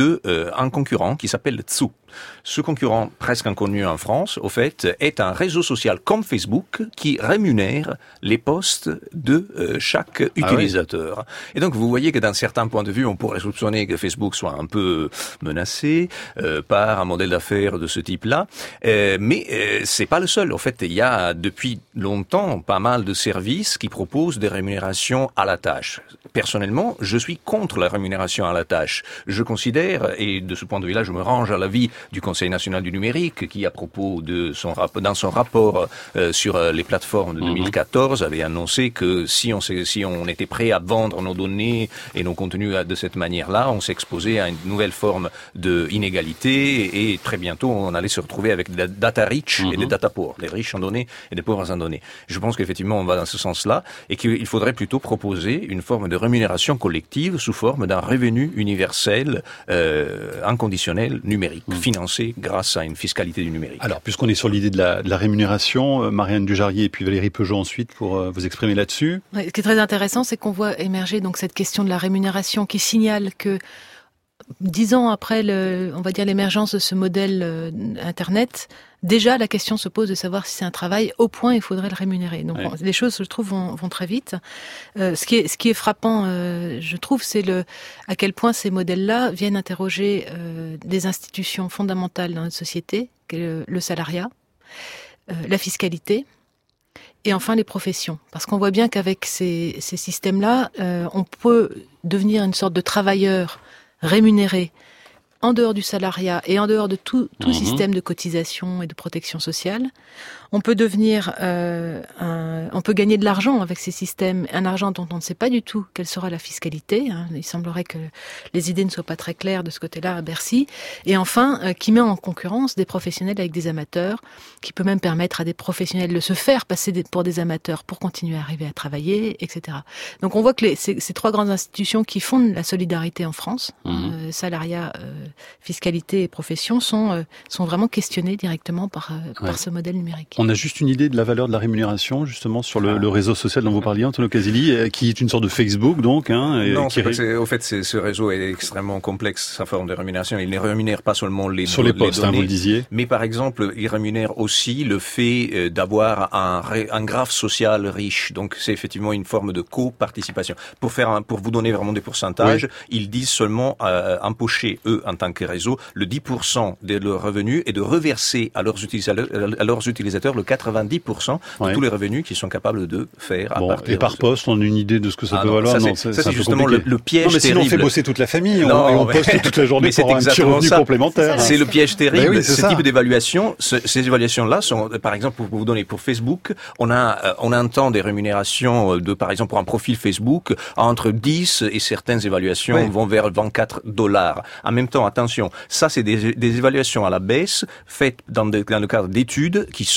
d'un concurrent qui s'appelle Tsu. Ce concurrent presque inconnu en France, au fait, est un réseau social comme Facebook qui rémunère les posts de chaque utilisateur. Et donc, vous voyez que d'un certain point de vue, on pourrait soupçonner que Facebook soit un peu menacé par un modèle d'affaires de ce type-là. Mais c'est pas le seul. En fait, il y a depuis longtemps pas mal de services qui proposent des rémunérations à la tâche. Personnellement, je suis contre la rémunération à la tâche. Je considère, et de ce point de vue-là, je me range à l'avis du Conseil national du numérique, qui à propos de dans son rapport sur les plateformes de 2014 avait annoncé que si on était prêt à vendre nos données et nos contenus de cette manière-là, on s'exposait à une nouvelle forme de inégalité et très bientôt on allait se retrouver avec des data rich et des data poor, des riches en données et des pauvres en données. Je pense qu'effectivement on va dans ce sens-là et qu'il faudrait plutôt proposer une forme de rémunération collective sous forme d'un revenu universel inconditionnel numérique, financé grâce à une fiscalité du numérique. Alors, puisqu'on est sur l'idée de la rémunération, Marianne Dujarrier et puis Valérie Peugeot ensuite pour vous exprimer là-dessus. Ouais, ce qui est très intéressant, c'est qu'on voit émerger donc cette question de la rémunération qui signale que 10 ans après on va dire l'émergence de ce modèle Internet, déjà la question se pose de savoir si c'est un travail au point il faudrait le rémunérer. Donc les choses, je trouve, vont très vite. Ce qui est frappant, je trouve, c'est à quel point ces modèles-là viennent interroger des institutions fondamentales dans notre société, le salariat, la fiscalité. Et enfin les professions. Parce qu'on voit bien qu'avec ces systèmes-là, on peut devenir une sorte de travailleur rémunéré en dehors du salariat et en dehors de tout système de cotisation et de protection sociale. On peut devenir, on peut gagner de l'argent avec ces systèmes, un argent dont on ne sait pas du tout quelle sera la fiscalité. Il semblerait que les idées ne soient pas très claires de ce côté-là à Bercy. Et enfin, qui met en concurrence des professionnels avec des amateurs, qui peut même permettre à des professionnels de se faire passer pour des amateurs pour continuer à arriver à travailler, etc. Donc on voit que ces trois grandes institutions qui fondent la solidarité en France, salariat, fiscalité et profession, sont vraiment questionnées directement par ce modèle numérique. On a juste une idée de la valeur de la rémunération, justement, sur le réseau social dont vous parliez, Antonio Casilli, qui est une sorte de Facebook, donc. Non, au fait, ce réseau est extrêmement complexe, sa forme de rémunération. Il ne rémunère pas seulement les postes, données, vous le disiez. Mais par exemple, il rémunère aussi le fait d'avoir un graphe social riche. Donc, c'est effectivement une forme de coparticipation. Pour vous donner vraiment des pourcentages, ils disent seulement empocher, eux, en tant que réseau, le 10% de leurs revenus et de reverser à leurs utilisateurs le 90% de tous les revenus qu'ils sont capables de faire à partir. Et par poste, on a une idée de ce que ça peut valoir? Ça, c'est justement le piège terrible. Sinon, on fait bosser toute la famille, et on poste toute la journée pour avoir un petit revenu complémentaire. C'est le piège terrible. Ce type d'évaluation, ces évaluations-là sont, par exemple, pour vous donner pour Facebook, on entend des rémunérations par exemple, pour un profil Facebook, entre 10 et certaines évaluations vont vers $24. En même temps, attention, ça, c'est des évaluations à la baisse faites dans le cadre d'études qui sont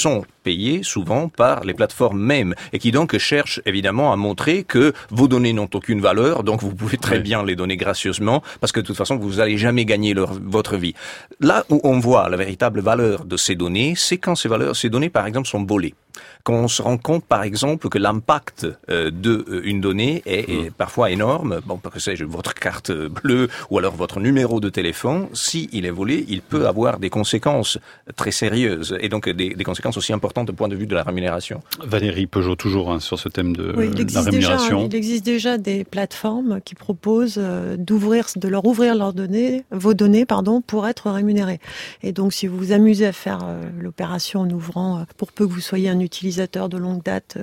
payés souvent par les plateformes mêmes et qui donc cherchent évidemment à montrer que vos données n'ont aucune valeur, donc vous pouvez très bien les donner gracieusement parce que de toute façon vous n'allez jamais gagner votre vie. Là où on voit la véritable valeur de ces données, c'est quand ces données par exemple sont volées. Quand on se rend compte, par exemple, que l'impact d'une donnée est parfois énorme, bon, que sais-je, votre carte bleue ou alors votre numéro de téléphone, si il est volé, il peut avoir des conséquences très sérieuses et donc des conséquences aussi importantes du point de vue de la rémunération. Valérie Peugeot, toujours sur ce thème de la Déjà, rémunération. il existe déjà des plateformes qui proposent de leur ouvrir vos données, pour être rémunérés. Et donc, si vous vous amusez à faire l'opération en ouvrant, pour peu que vous soyez un utilisateur de longue date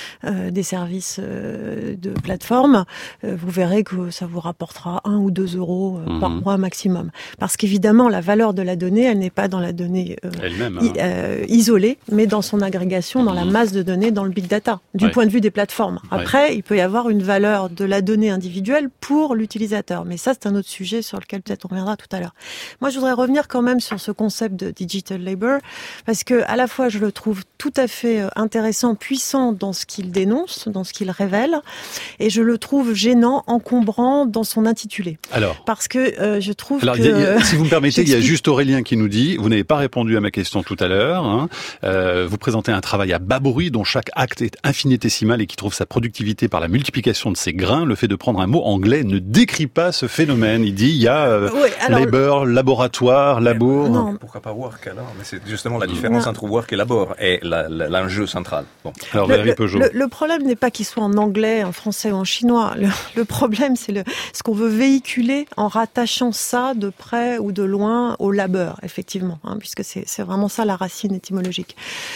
des services de plateforme, vous verrez que ça vous rapportera 1 ou 2 euros par mois maximum. Parce qu'évidemment, la valeur de la donnée, elle n'est pas dans la donnée elle-même, isolée, mais dans son agrégation, dans la masse de données, dans le big data, du point de vue des plateformes. Après, il peut y avoir une valeur de la donnée individuelle pour l'utilisateur. Mais ça, c'est un autre sujet sur lequel peut-être on reviendra tout à l'heure. Moi, je voudrais revenir quand même sur ce concept de digital labor, parce que à la fois, je le trouve tout à fait intéressant, puissant dans ce qu'il dénonce, dans ce qu'il révèle, et je le trouve gênant, encombrant dans son intitulé. Alors, parce que je trouve si vous me permettez, il y a juste Aurélien qui nous dit, vous n'avez pas répondu à ma question tout à l'heure, vous présentez un travail à bas bruit dont chaque acte est infinitésimal et qui trouve sa productivité par la multiplication de ses grains. Le fait de prendre un mot anglais ne décrit pas ce phénomène. Il dit, il y a labor, laboratoire, labour. Non. Pourquoi pas work alors? Mais c'est justement la différence entre work et labor et l'enjeu central. Bon. Alors, Valérie Peugeot. Le problème n'est pas qu'il soit en anglais, en français ou en chinois. Le problème, c'est ce qu'on veut véhiculer en rattachant ça de près ou de loin au labeur, effectivement, puisque c'est vraiment ça la racine étymologique.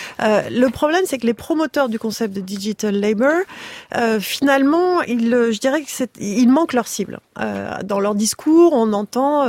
Le problème, c'est que les promoteurs du concept de digital labor, finalement, je dirais qu'ils manquent leur cible. Dans leur discours, on entend,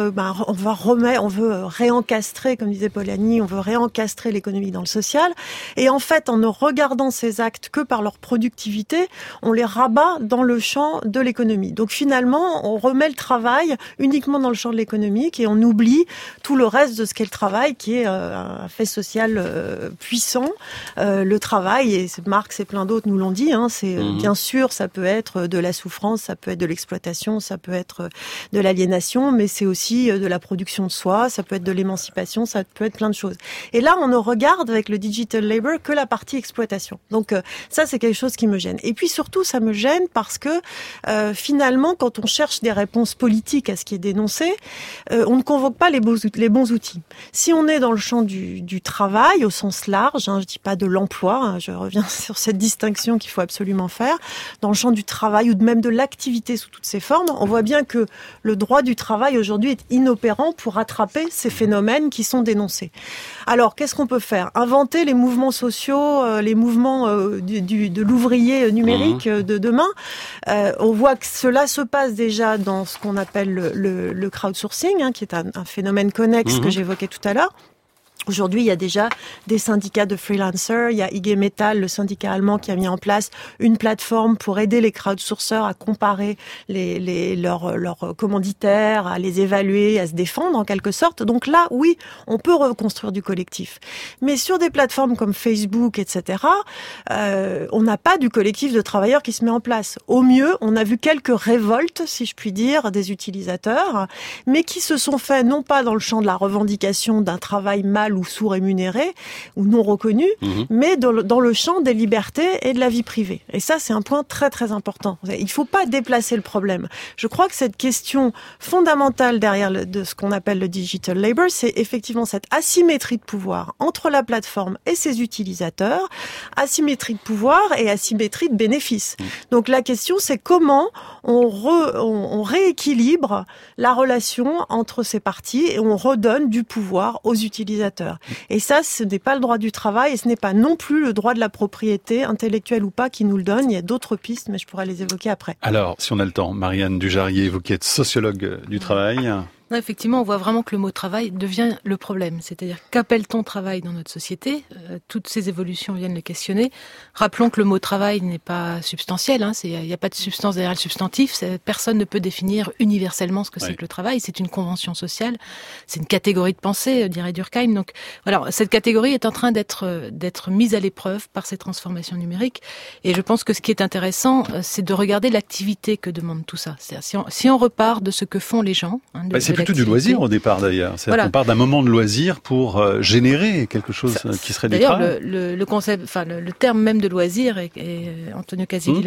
on veut réencastrer, comme disait Polanyi, on veut réencastrer l'économie dans le social. Et en fait, en ne regardant ces actes que par leur productivité, on les rabat dans le champ de l'économie. Donc finalement, on remet le travail uniquement dans le champ de l'économique et on oublie tout le reste de ce qu'est le travail, qui est un fait social puissant. Le travail, et Marx et plein d'autres nous l'ont dit, c'est bien sûr, ça peut être de la souffrance, ça peut être de l'exploitation, ça peut être de l'aliénation, mais c'est aussi de la production de soi, ça peut être de l'émancipation, ça peut être plein de choses. Et là, on ne regarde avec le digital labor que la partie exploitation. Donc ça, c'est quelque chose qui me gêne. Et puis surtout, ça me gêne parce que finalement, quand on cherche des réponses politiques à ce qui est dénoncé, on ne convoque pas les bons outils. Si on est dans le champ du travail au sens large, je dis pas de l'emploi, je reviens sur cette distinction qu'il faut absolument faire, dans le champ du travail ou même de l'activité sous toutes ses formes, on voit bien que le droit du travail aujourd'hui est inopérant pour rattraper ces phénomènes qui sont dénoncés. Alors, qu'est-ce qu'on peut faire? Inventer les mouvements sociaux, les mouvements de l'ouvrier numérique de demain. On voit que cela se passe déjà dans ce qu'on appelle le crowdsourcing, qui est un phénomène connexe que j'évoquais tout à l'heure. Aujourd'hui, il y a déjà des syndicats de freelancers. Il y a IG Metall, le syndicat allemand, qui a mis en place une plateforme pour aider les crowdsourcers à comparer leurs commanditaires, à les évaluer, à se défendre en quelque sorte. Donc là, oui, on peut reconstruire du collectif. Mais sur des plateformes comme Facebook, etc., on n'a pas du collectif de travailleurs qui se met en place. Au mieux, on a vu quelques révoltes, si je puis dire, des utilisateurs, mais qui se sont faits non pas dans le champ de la revendication d'un travail mal ou sous-rémunérés ou non reconnus, mais dans le champ des libertés et de la vie privée. Et ça, c'est un point très très important. Il ne faut pas déplacer le problème. Je crois que cette question fondamentale derrière de ce qu'on appelle le digital labor, c'est effectivement cette asymétrie de pouvoir entre la plateforme et ses utilisateurs, asymétrie de pouvoir et asymétrie de bénéfices. Donc la question, c'est comment on rééquilibre la relation entre ces parties et on redonne du pouvoir aux utilisateurs. Et ça, ce n'est pas le droit du travail et ce n'est pas non plus le droit de la propriété, intellectuelle ou pas, qui nous le donne. Il y a d'autres pistes, mais je pourrais les évoquer après. Alors, si on a le temps, Marianne Dujarier, vous qui êtes sociologue du travail. Non, effectivement, on voit vraiment que le mot travail devient le problème. C'est-à-dire, qu'appelle-t-on travail dans notre société ? Toutes ces évolutions viennent le questionner. Rappelons que le mot travail n'est pas substantiel. Il n'y a pas de substance derrière le substantif. Personne ne peut définir universellement ce que c'est que le travail. C'est une convention sociale. C'est une catégorie de pensée, dirait Durkheim. Donc, voilà, cette catégorie est en train d'être mise à l'épreuve par ces transformations numériques. Et je pense que ce qui est intéressant, c'est de regarder l'activité que demande tout ça. C'est-à-dire, si on repart de ce que font les gens, c'est plutôt du loisir au départ d'ailleurs. C'est-à-dire qu'on part d'un moment de loisir pour générer quelque chose qui serait du travail. D'ailleurs, le concept, le terme même de loisir, et Antonio Casilli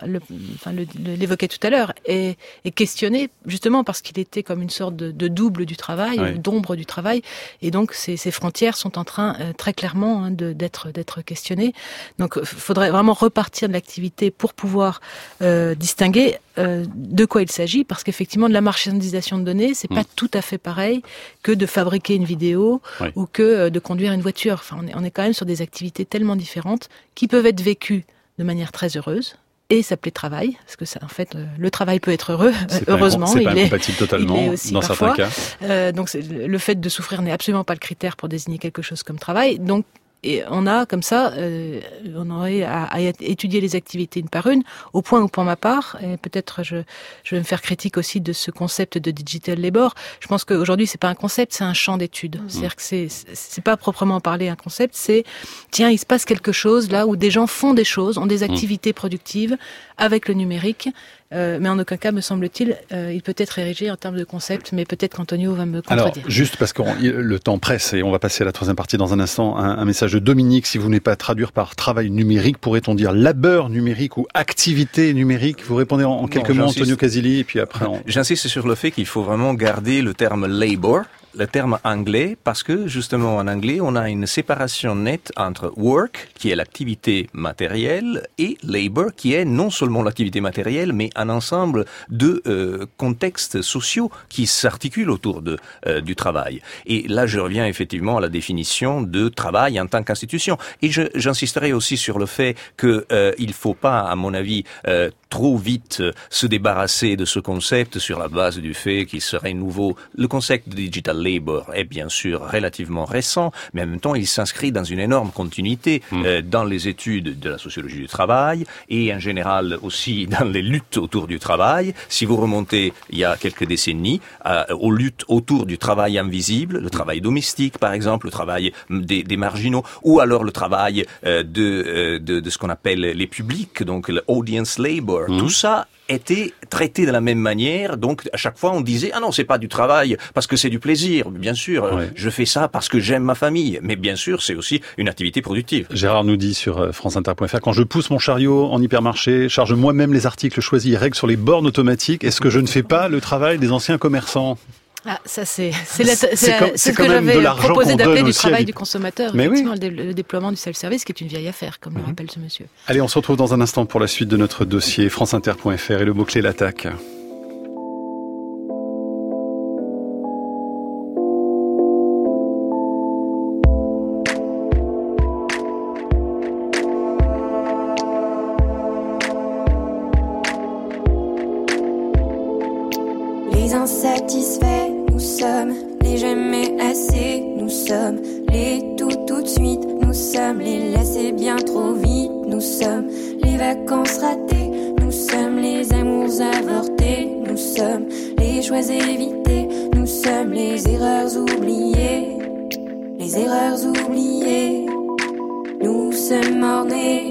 l'évoquait tout à l'heure, est questionné justement parce qu'il était comme une sorte de double du travail, d'ombre du travail, et donc ces frontières sont en train très clairement d'être questionnées. Donc, il faudrait vraiment repartir de l'activité pour pouvoir distinguer de quoi il s'agit, parce qu'effectivement, de la marchandisation de données, c'est pas tout à fait pareil que de fabriquer une vidéo ou que de conduire une voiture. Enfin, on est quand même sur des activités tellement différentes qui peuvent être vécues de manière très heureuse et s'appeler travail, parce que ça, en fait, le travail peut être heureux, heureusement. C'est pas incompatible totalement, dans certains cas. Donc, le fait de souffrir n'est absolument pas le critère pour désigner quelque chose comme travail. Donc, et on a comme ça, on aurait à étudier les activités une par une, au point où pour ma part, et peut-être je vais me faire critique aussi de ce concept de digital labor. Je pense qu'aujourd'hui c'est pas un concept, c'est un champ d'étude. C'est-à-dire que c'est pas proprement parler un concept, c'est tiens, il se passe quelque chose là où des gens font des choses, ont des activités productives avec le numérique. Mais en aucun cas, me semble-t-il, il peut être érigé en termes de concept, mais peut-être qu'Antonio va me contredire. Alors, juste parce que le temps presse et on va passer à la troisième partie dans un instant, un message de Dominique, si vous n'êtes pas traduire par travail numérique, pourrait-on dire labeur numérique ou activité numérique? Vous répondez en quelques mots, Antonio Casilli, et puis après... J'insiste sur le fait qu'il faut vraiment garder le terme labor, le terme anglais, parce que justement en anglais, on a une séparation nette entre work, qui est l'activité matérielle, et labor, qui est non seulement l'activité matérielle, mais un ensemble de contextes sociaux qui s'articulent autour du travail. Et là, je reviens effectivement à la définition de travail en tant qu'institution. Et j'insisterai aussi sur le fait que il faut pas, à mon avis, trop vite se débarrasser de ce concept sur la base du fait qu'il serait nouveau. Le concept de digital labor est bien sûr relativement récent, mais en même temps il s'inscrit dans une énorme continuité dans les études de la sociologie du travail et en général aussi dans les luttes autour du travail. Si vous remontez il y a quelques décennies aux luttes autour du travail invisible, le travail domestique par exemple, le travail des marginaux, ou alors le travail de ce qu'on appelle les publics, donc l'audience labor. Tout ça était traité de la même manière, donc à chaque fois on disait ah non, c'est pas du travail parce que c'est du plaisir. Bien sûr, je fais ça parce que j'aime ma famille, mais bien sûr c'est aussi une activité productive. Gérard nous dit sur franceinter.fr, quand je pousse mon chariot en hypermarché, charge moi-même les articles choisis et règle sur les bornes automatiques, est-ce que je ne fais pas le travail des anciens commerçants? Ah, ça c'est ce que j'avais proposé d'appeler du travail du consommateur. Mais effectivement, le déploiement du self-service, qui est une vieille affaire, comme le rappelle ce monsieur. Allez, on se retrouve dans un instant pour la suite de notre dossier. franceinter.fr et le mot-clé l'attaque. Les insatisfaits, nous sommes les jamais assez, nous sommes les tout de suite, nous sommes les lassés bien trop vite, nous sommes les vacances ratées, nous sommes les amours avortés, nous sommes les choix évités, nous sommes les erreurs oubliées, nous sommes mornés.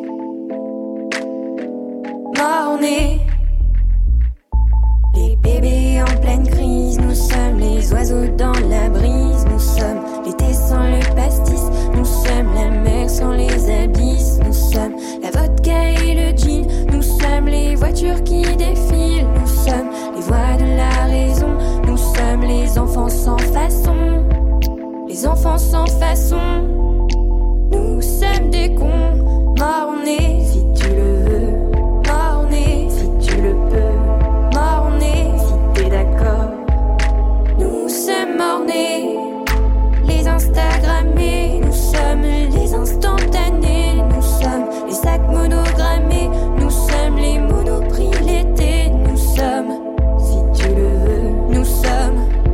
Les bébés en pleine crise, nous sommes les oiseaux dans la brise, nous sommes l'été sans le pastis, nous sommes la mer sans les abysses, nous sommes la vodka et le gin, nous sommes les voitures qui défilent, nous sommes les voix de la raison, nous sommes les enfants sans façon, nous sommes des cons, mornés si tu le veux, mornés si tu le peux, mornés si t'es d'accord. Nous sommes mornés, les Instagrammés, nous sommes les instantanés, nous sommes les sacs monogrammés, nous sommes les monoprix l'été, nous sommes, si tu le veux, nous sommes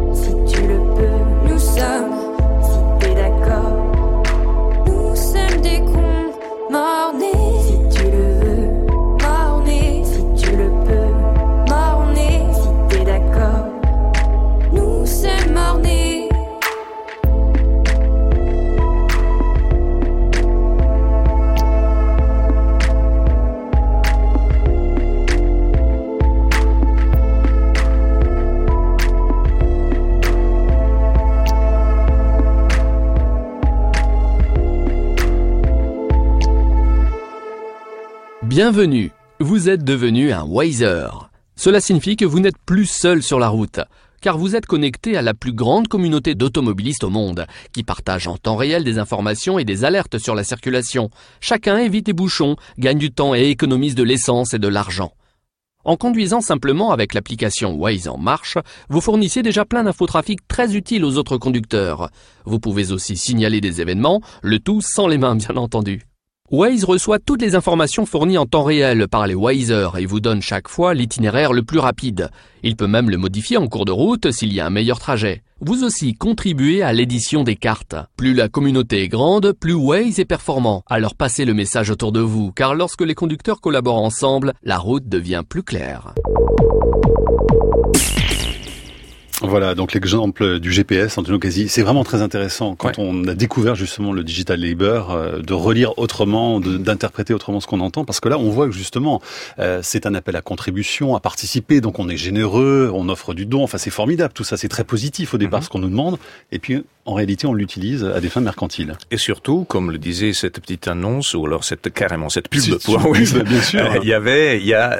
Bienvenue, vous êtes devenu un Wazer. Cela signifie que vous n'êtes plus seul sur la route, car vous êtes connecté à la plus grande communauté d'automobilistes au monde, qui partagent en temps réel des informations et des alertes sur la circulation. Chacun évite les bouchons, gagne du temps et économise de l'essence et de l'argent. En conduisant simplement avec l'application Waze en marche, vous fournissez déjà plein d'infotrafic très utiles aux autres conducteurs. Vous pouvez aussi signaler des événements, le tout sans les mains bien entendu. Waze reçoit toutes les informations fournies en temps réel par les Wazers et vous donne chaque fois l'itinéraire le plus rapide. Il peut même le modifier en cours de route s'il y a un meilleur trajet. Vous aussi contribuez à l'édition des cartes. Plus la communauté est grande, plus Waze est performant. Alors passez le message autour de vous, car lorsque les conducteurs collaborent ensemble, la route devient plus claire. Voilà, donc l'exemple du GPS, Antonio Casi, c'est vraiment très intéressant quand on a découvert justement le digital labor, de relire autrement, d'interpréter autrement ce qu'on entend, parce que là on voit que justement c'est un appel à contribution, à participer, donc on est généreux, on offre du don, enfin c'est formidable tout ça, c'est très positif au départ ce qu'on nous demande, et puis en réalité on l'utilise à des fins mercantiles. Et surtout, comme le disait cette petite annonce, ou alors carrément cette pub pour bien sûr. Il y a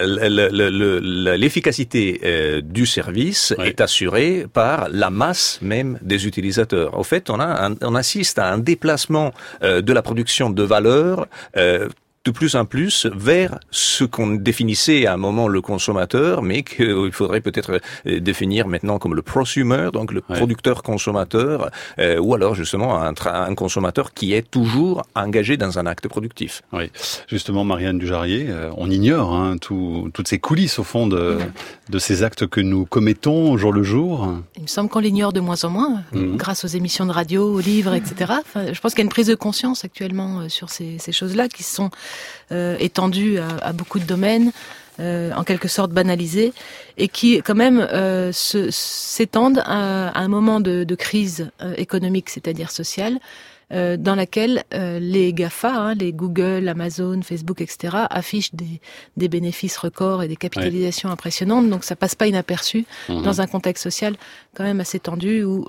l'efficacité du service est assurée par la masse même des utilisateurs. Au fait, on assiste à un déplacement de la production de valeur de plus en plus vers ce qu'on définissait à un moment le consommateur, mais qu'il faudrait peut-être définir maintenant comme le prosumer, donc le producteur-consommateur, ou alors justement un consommateur qui est toujours engagé dans un acte productif. Oui, justement Marianne Dujarrier, on ignore toutes ces coulisses au fond de ces actes que nous commettons au jour le jour. Il me semble qu'on l'ignore de moins en moins, grâce aux émissions de radio, aux livres, etc. Enfin, je pense qu'il y a une prise de conscience actuellement sur ces choses-là qui sont étendues à beaucoup de domaines, en quelque sorte banalisées, et qui quand même s'étendent à un moment de crise économique, c'est-à-dire sociale, dans laquelle les GAFA, les Google, Amazon, Facebook, etc., affichent des bénéfices records et des capitalisations impressionnantes. Donc ça passe pas inaperçu dans un contexte social quand même assez tendu où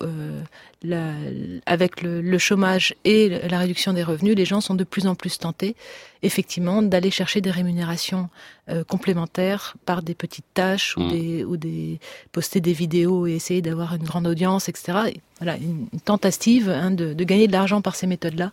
avec le chômage et la réduction des revenus, les gens sont de plus en plus tentés, effectivement, d'aller chercher des rémunérations complémentaires par des petites tâches ou poster des vidéos et essayer d'avoir une grande audience, etc. Et voilà, une tentative de gagner de l'argent par ces méthodes-là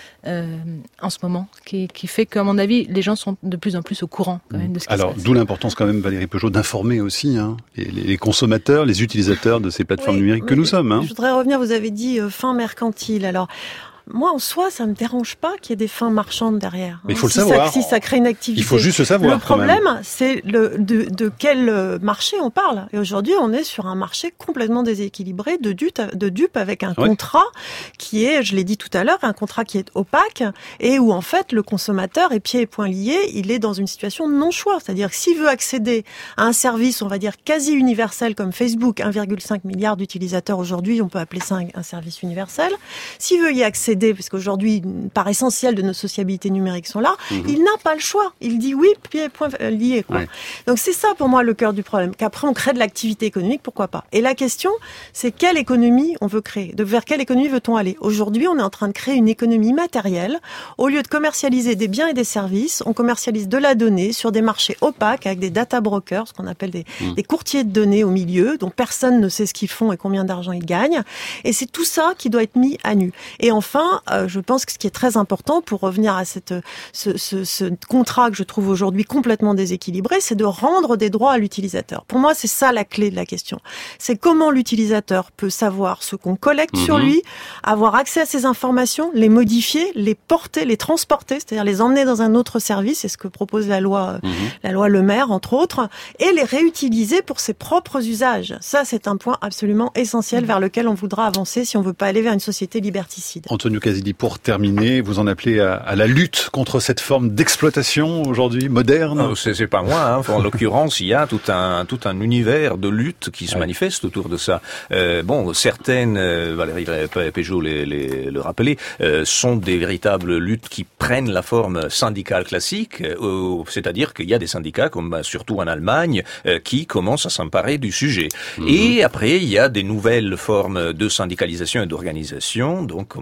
en ce moment, qui fait qu'à mon avis, les gens sont de plus en plus au courant quand même de ce qui se passe. Alors, d'où l'importance quand même, Valérie Peugeot, d'informer aussi les consommateurs, les utilisateurs de ces plateformes numériques que nous sommes. Je voudrais revenir, vous avez dit fin mercantile. Alors, moi, en soi, ça me dérange pas qu'il y ait des fins marchandes derrière. Mais il faut le savoir. Si ça crée une activité. Il faut juste le savoir. Le problème, c'est de quel marché on parle. Et aujourd'hui, on est sur un marché complètement déséquilibré de dupes avec un contrat qui est, je l'ai dit tout à l'heure, un contrat qui est opaque et où en fait le consommateur est pieds et poings liés. Il est dans une situation de non-choix. C'est-à-dire que s'il veut accéder à un service, on va dire quasi universel comme Facebook, 1,5 milliard d'utilisateurs aujourd'hui, on peut appeler ça un service universel. S'il veut y accéder, parce qu'aujourd'hui, une part essentielle de nos sociabilités numériques sont là, il n'a pas le choix. Il dit oui, pieds et poings liés. Donc c'est ça pour moi le cœur du problème. Qu'après on crée de l'activité économique, pourquoi pas. Et la question, c'est quelle économie on veut créer. Vers quelle économie veut-on aller. Aujourd'hui, on est en train de créer une économie matérielle. Au lieu de commercialiser des biens et des services, on commercialise de la donnée sur des marchés opaques avec des data brokers, ce qu'on appelle des courtiers de données au milieu, dont personne ne sait ce qu'ils font et combien d'argent ils gagnent. Et c'est tout ça qui doit être mis à nu. Et enfin, je pense que ce qui est très important pour revenir à ce contrat que je trouve aujourd'hui complètement déséquilibré, c'est de rendre des droits à l'utilisateur. Pour moi, c'est ça la clé de la question. C'est comment l'utilisateur peut savoir ce qu'on collecte sur lui, avoir accès à ces informations, les modifier, les porter, les transporter, c'est-à-dire les emmener dans un autre service, c'est ce que propose la loi Le Maire, entre autres, et les réutiliser pour ses propres usages. Ça, c'est un point absolument essentiel vers lequel on voudra avancer si on veut pas aller vers une société liberticide. Antonio Casilli, pour terminer, vous en appelez à la lutte contre cette forme d'exploitation aujourd'hui moderne. C'est pas moi. En l'occurrence, il y a tout un univers de lutte qui se manifeste autour de ça. Certaines, Valérie Peugeot le rappelait, sont des véritables luttes qui prennent la forme syndicale classique, c'est-à-dire qu'il y a des syndicats, comme surtout en Allemagne, qui commencent à s'emparer du sujet. Et après, il y a des nouvelles formes de syndicalisation et d'organisation, donc comme par exemple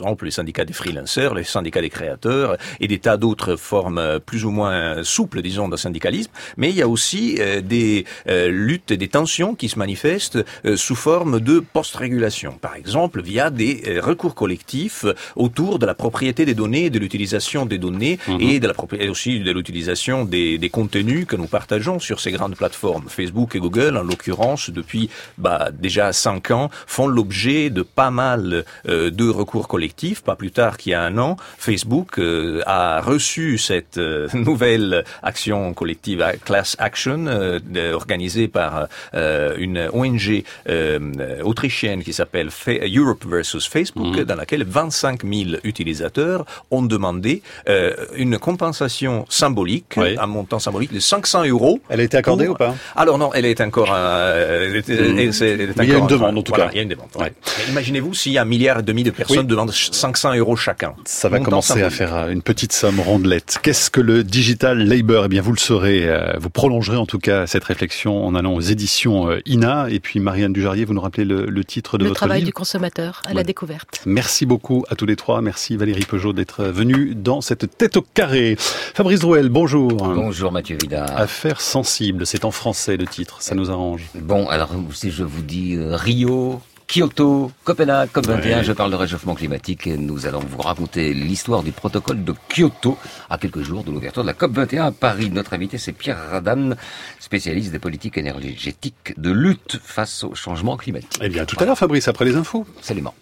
exemple les syndicats des freelancers, les syndicats des créateurs et des tas d'autres formes plus ou moins souples, disons, de syndicalisme. Mais il y a aussi des luttes et des tensions qui se manifestent sous forme de post-régulation. Par exemple, via des recours collectifs autour de la propriété des données, de l'utilisation des données et de la propriété aussi de l'utilisation des contenus que nous partageons sur ces grandes plateformes. Facebook et Google, en l'occurrence, depuis déjà 5 ans, font l'objet de pas mal de recours collectifs. Pas plus tard qu'il y a 1 an, Facebook a reçu cette nouvelle action collective, Class Action, organisée par une ONG autrichienne qui s'appelle Europe versus Facebook, dans laquelle 25 000 utilisateurs ont demandé une compensation symbolique, un montant symbolique de 500 €. Elle a été accordée ou pas? Alors non, elle est encore... Mais il y a une demande en tout cas. Il y a une demande. Ouais. Imaginez-vous s'il y a 1,5 milliard de personnes demandent 500 € chacun. Ça va commencer à faire une petite somme rondelette. Qu'est-ce que le digital labor? Eh bien, vous le saurez. Vous prolongerez en tout cas cette réflexion en allant aux éditions INA. Et puis Marianne Dujardin, vous nous rappelez le titre de votre livre? Le travail du consommateur à la découverte. Merci beaucoup à tous les trois. Merci Valérie Peugeot d'être venue dans cette tête au carré. Fabrice Drouel, bonjour. Bonjour Mathieu Vidard. Affaires sensibles, c'est en français le titre, ça nous arrange. Bon, alors si je vous dis Rio, Kyoto, Copenhague, COP21, je parle de réchauffement climatique et nous allons vous raconter l'histoire du protocole de Kyoto à quelques jours de l'ouverture de la COP21 à Paris. Notre invité, c'est Pierre Radan, spécialiste des politiques énergétiques de lutte face au changement climatique. Eh bien, tout à l'heure, Fabrice, après les infos. Absolument.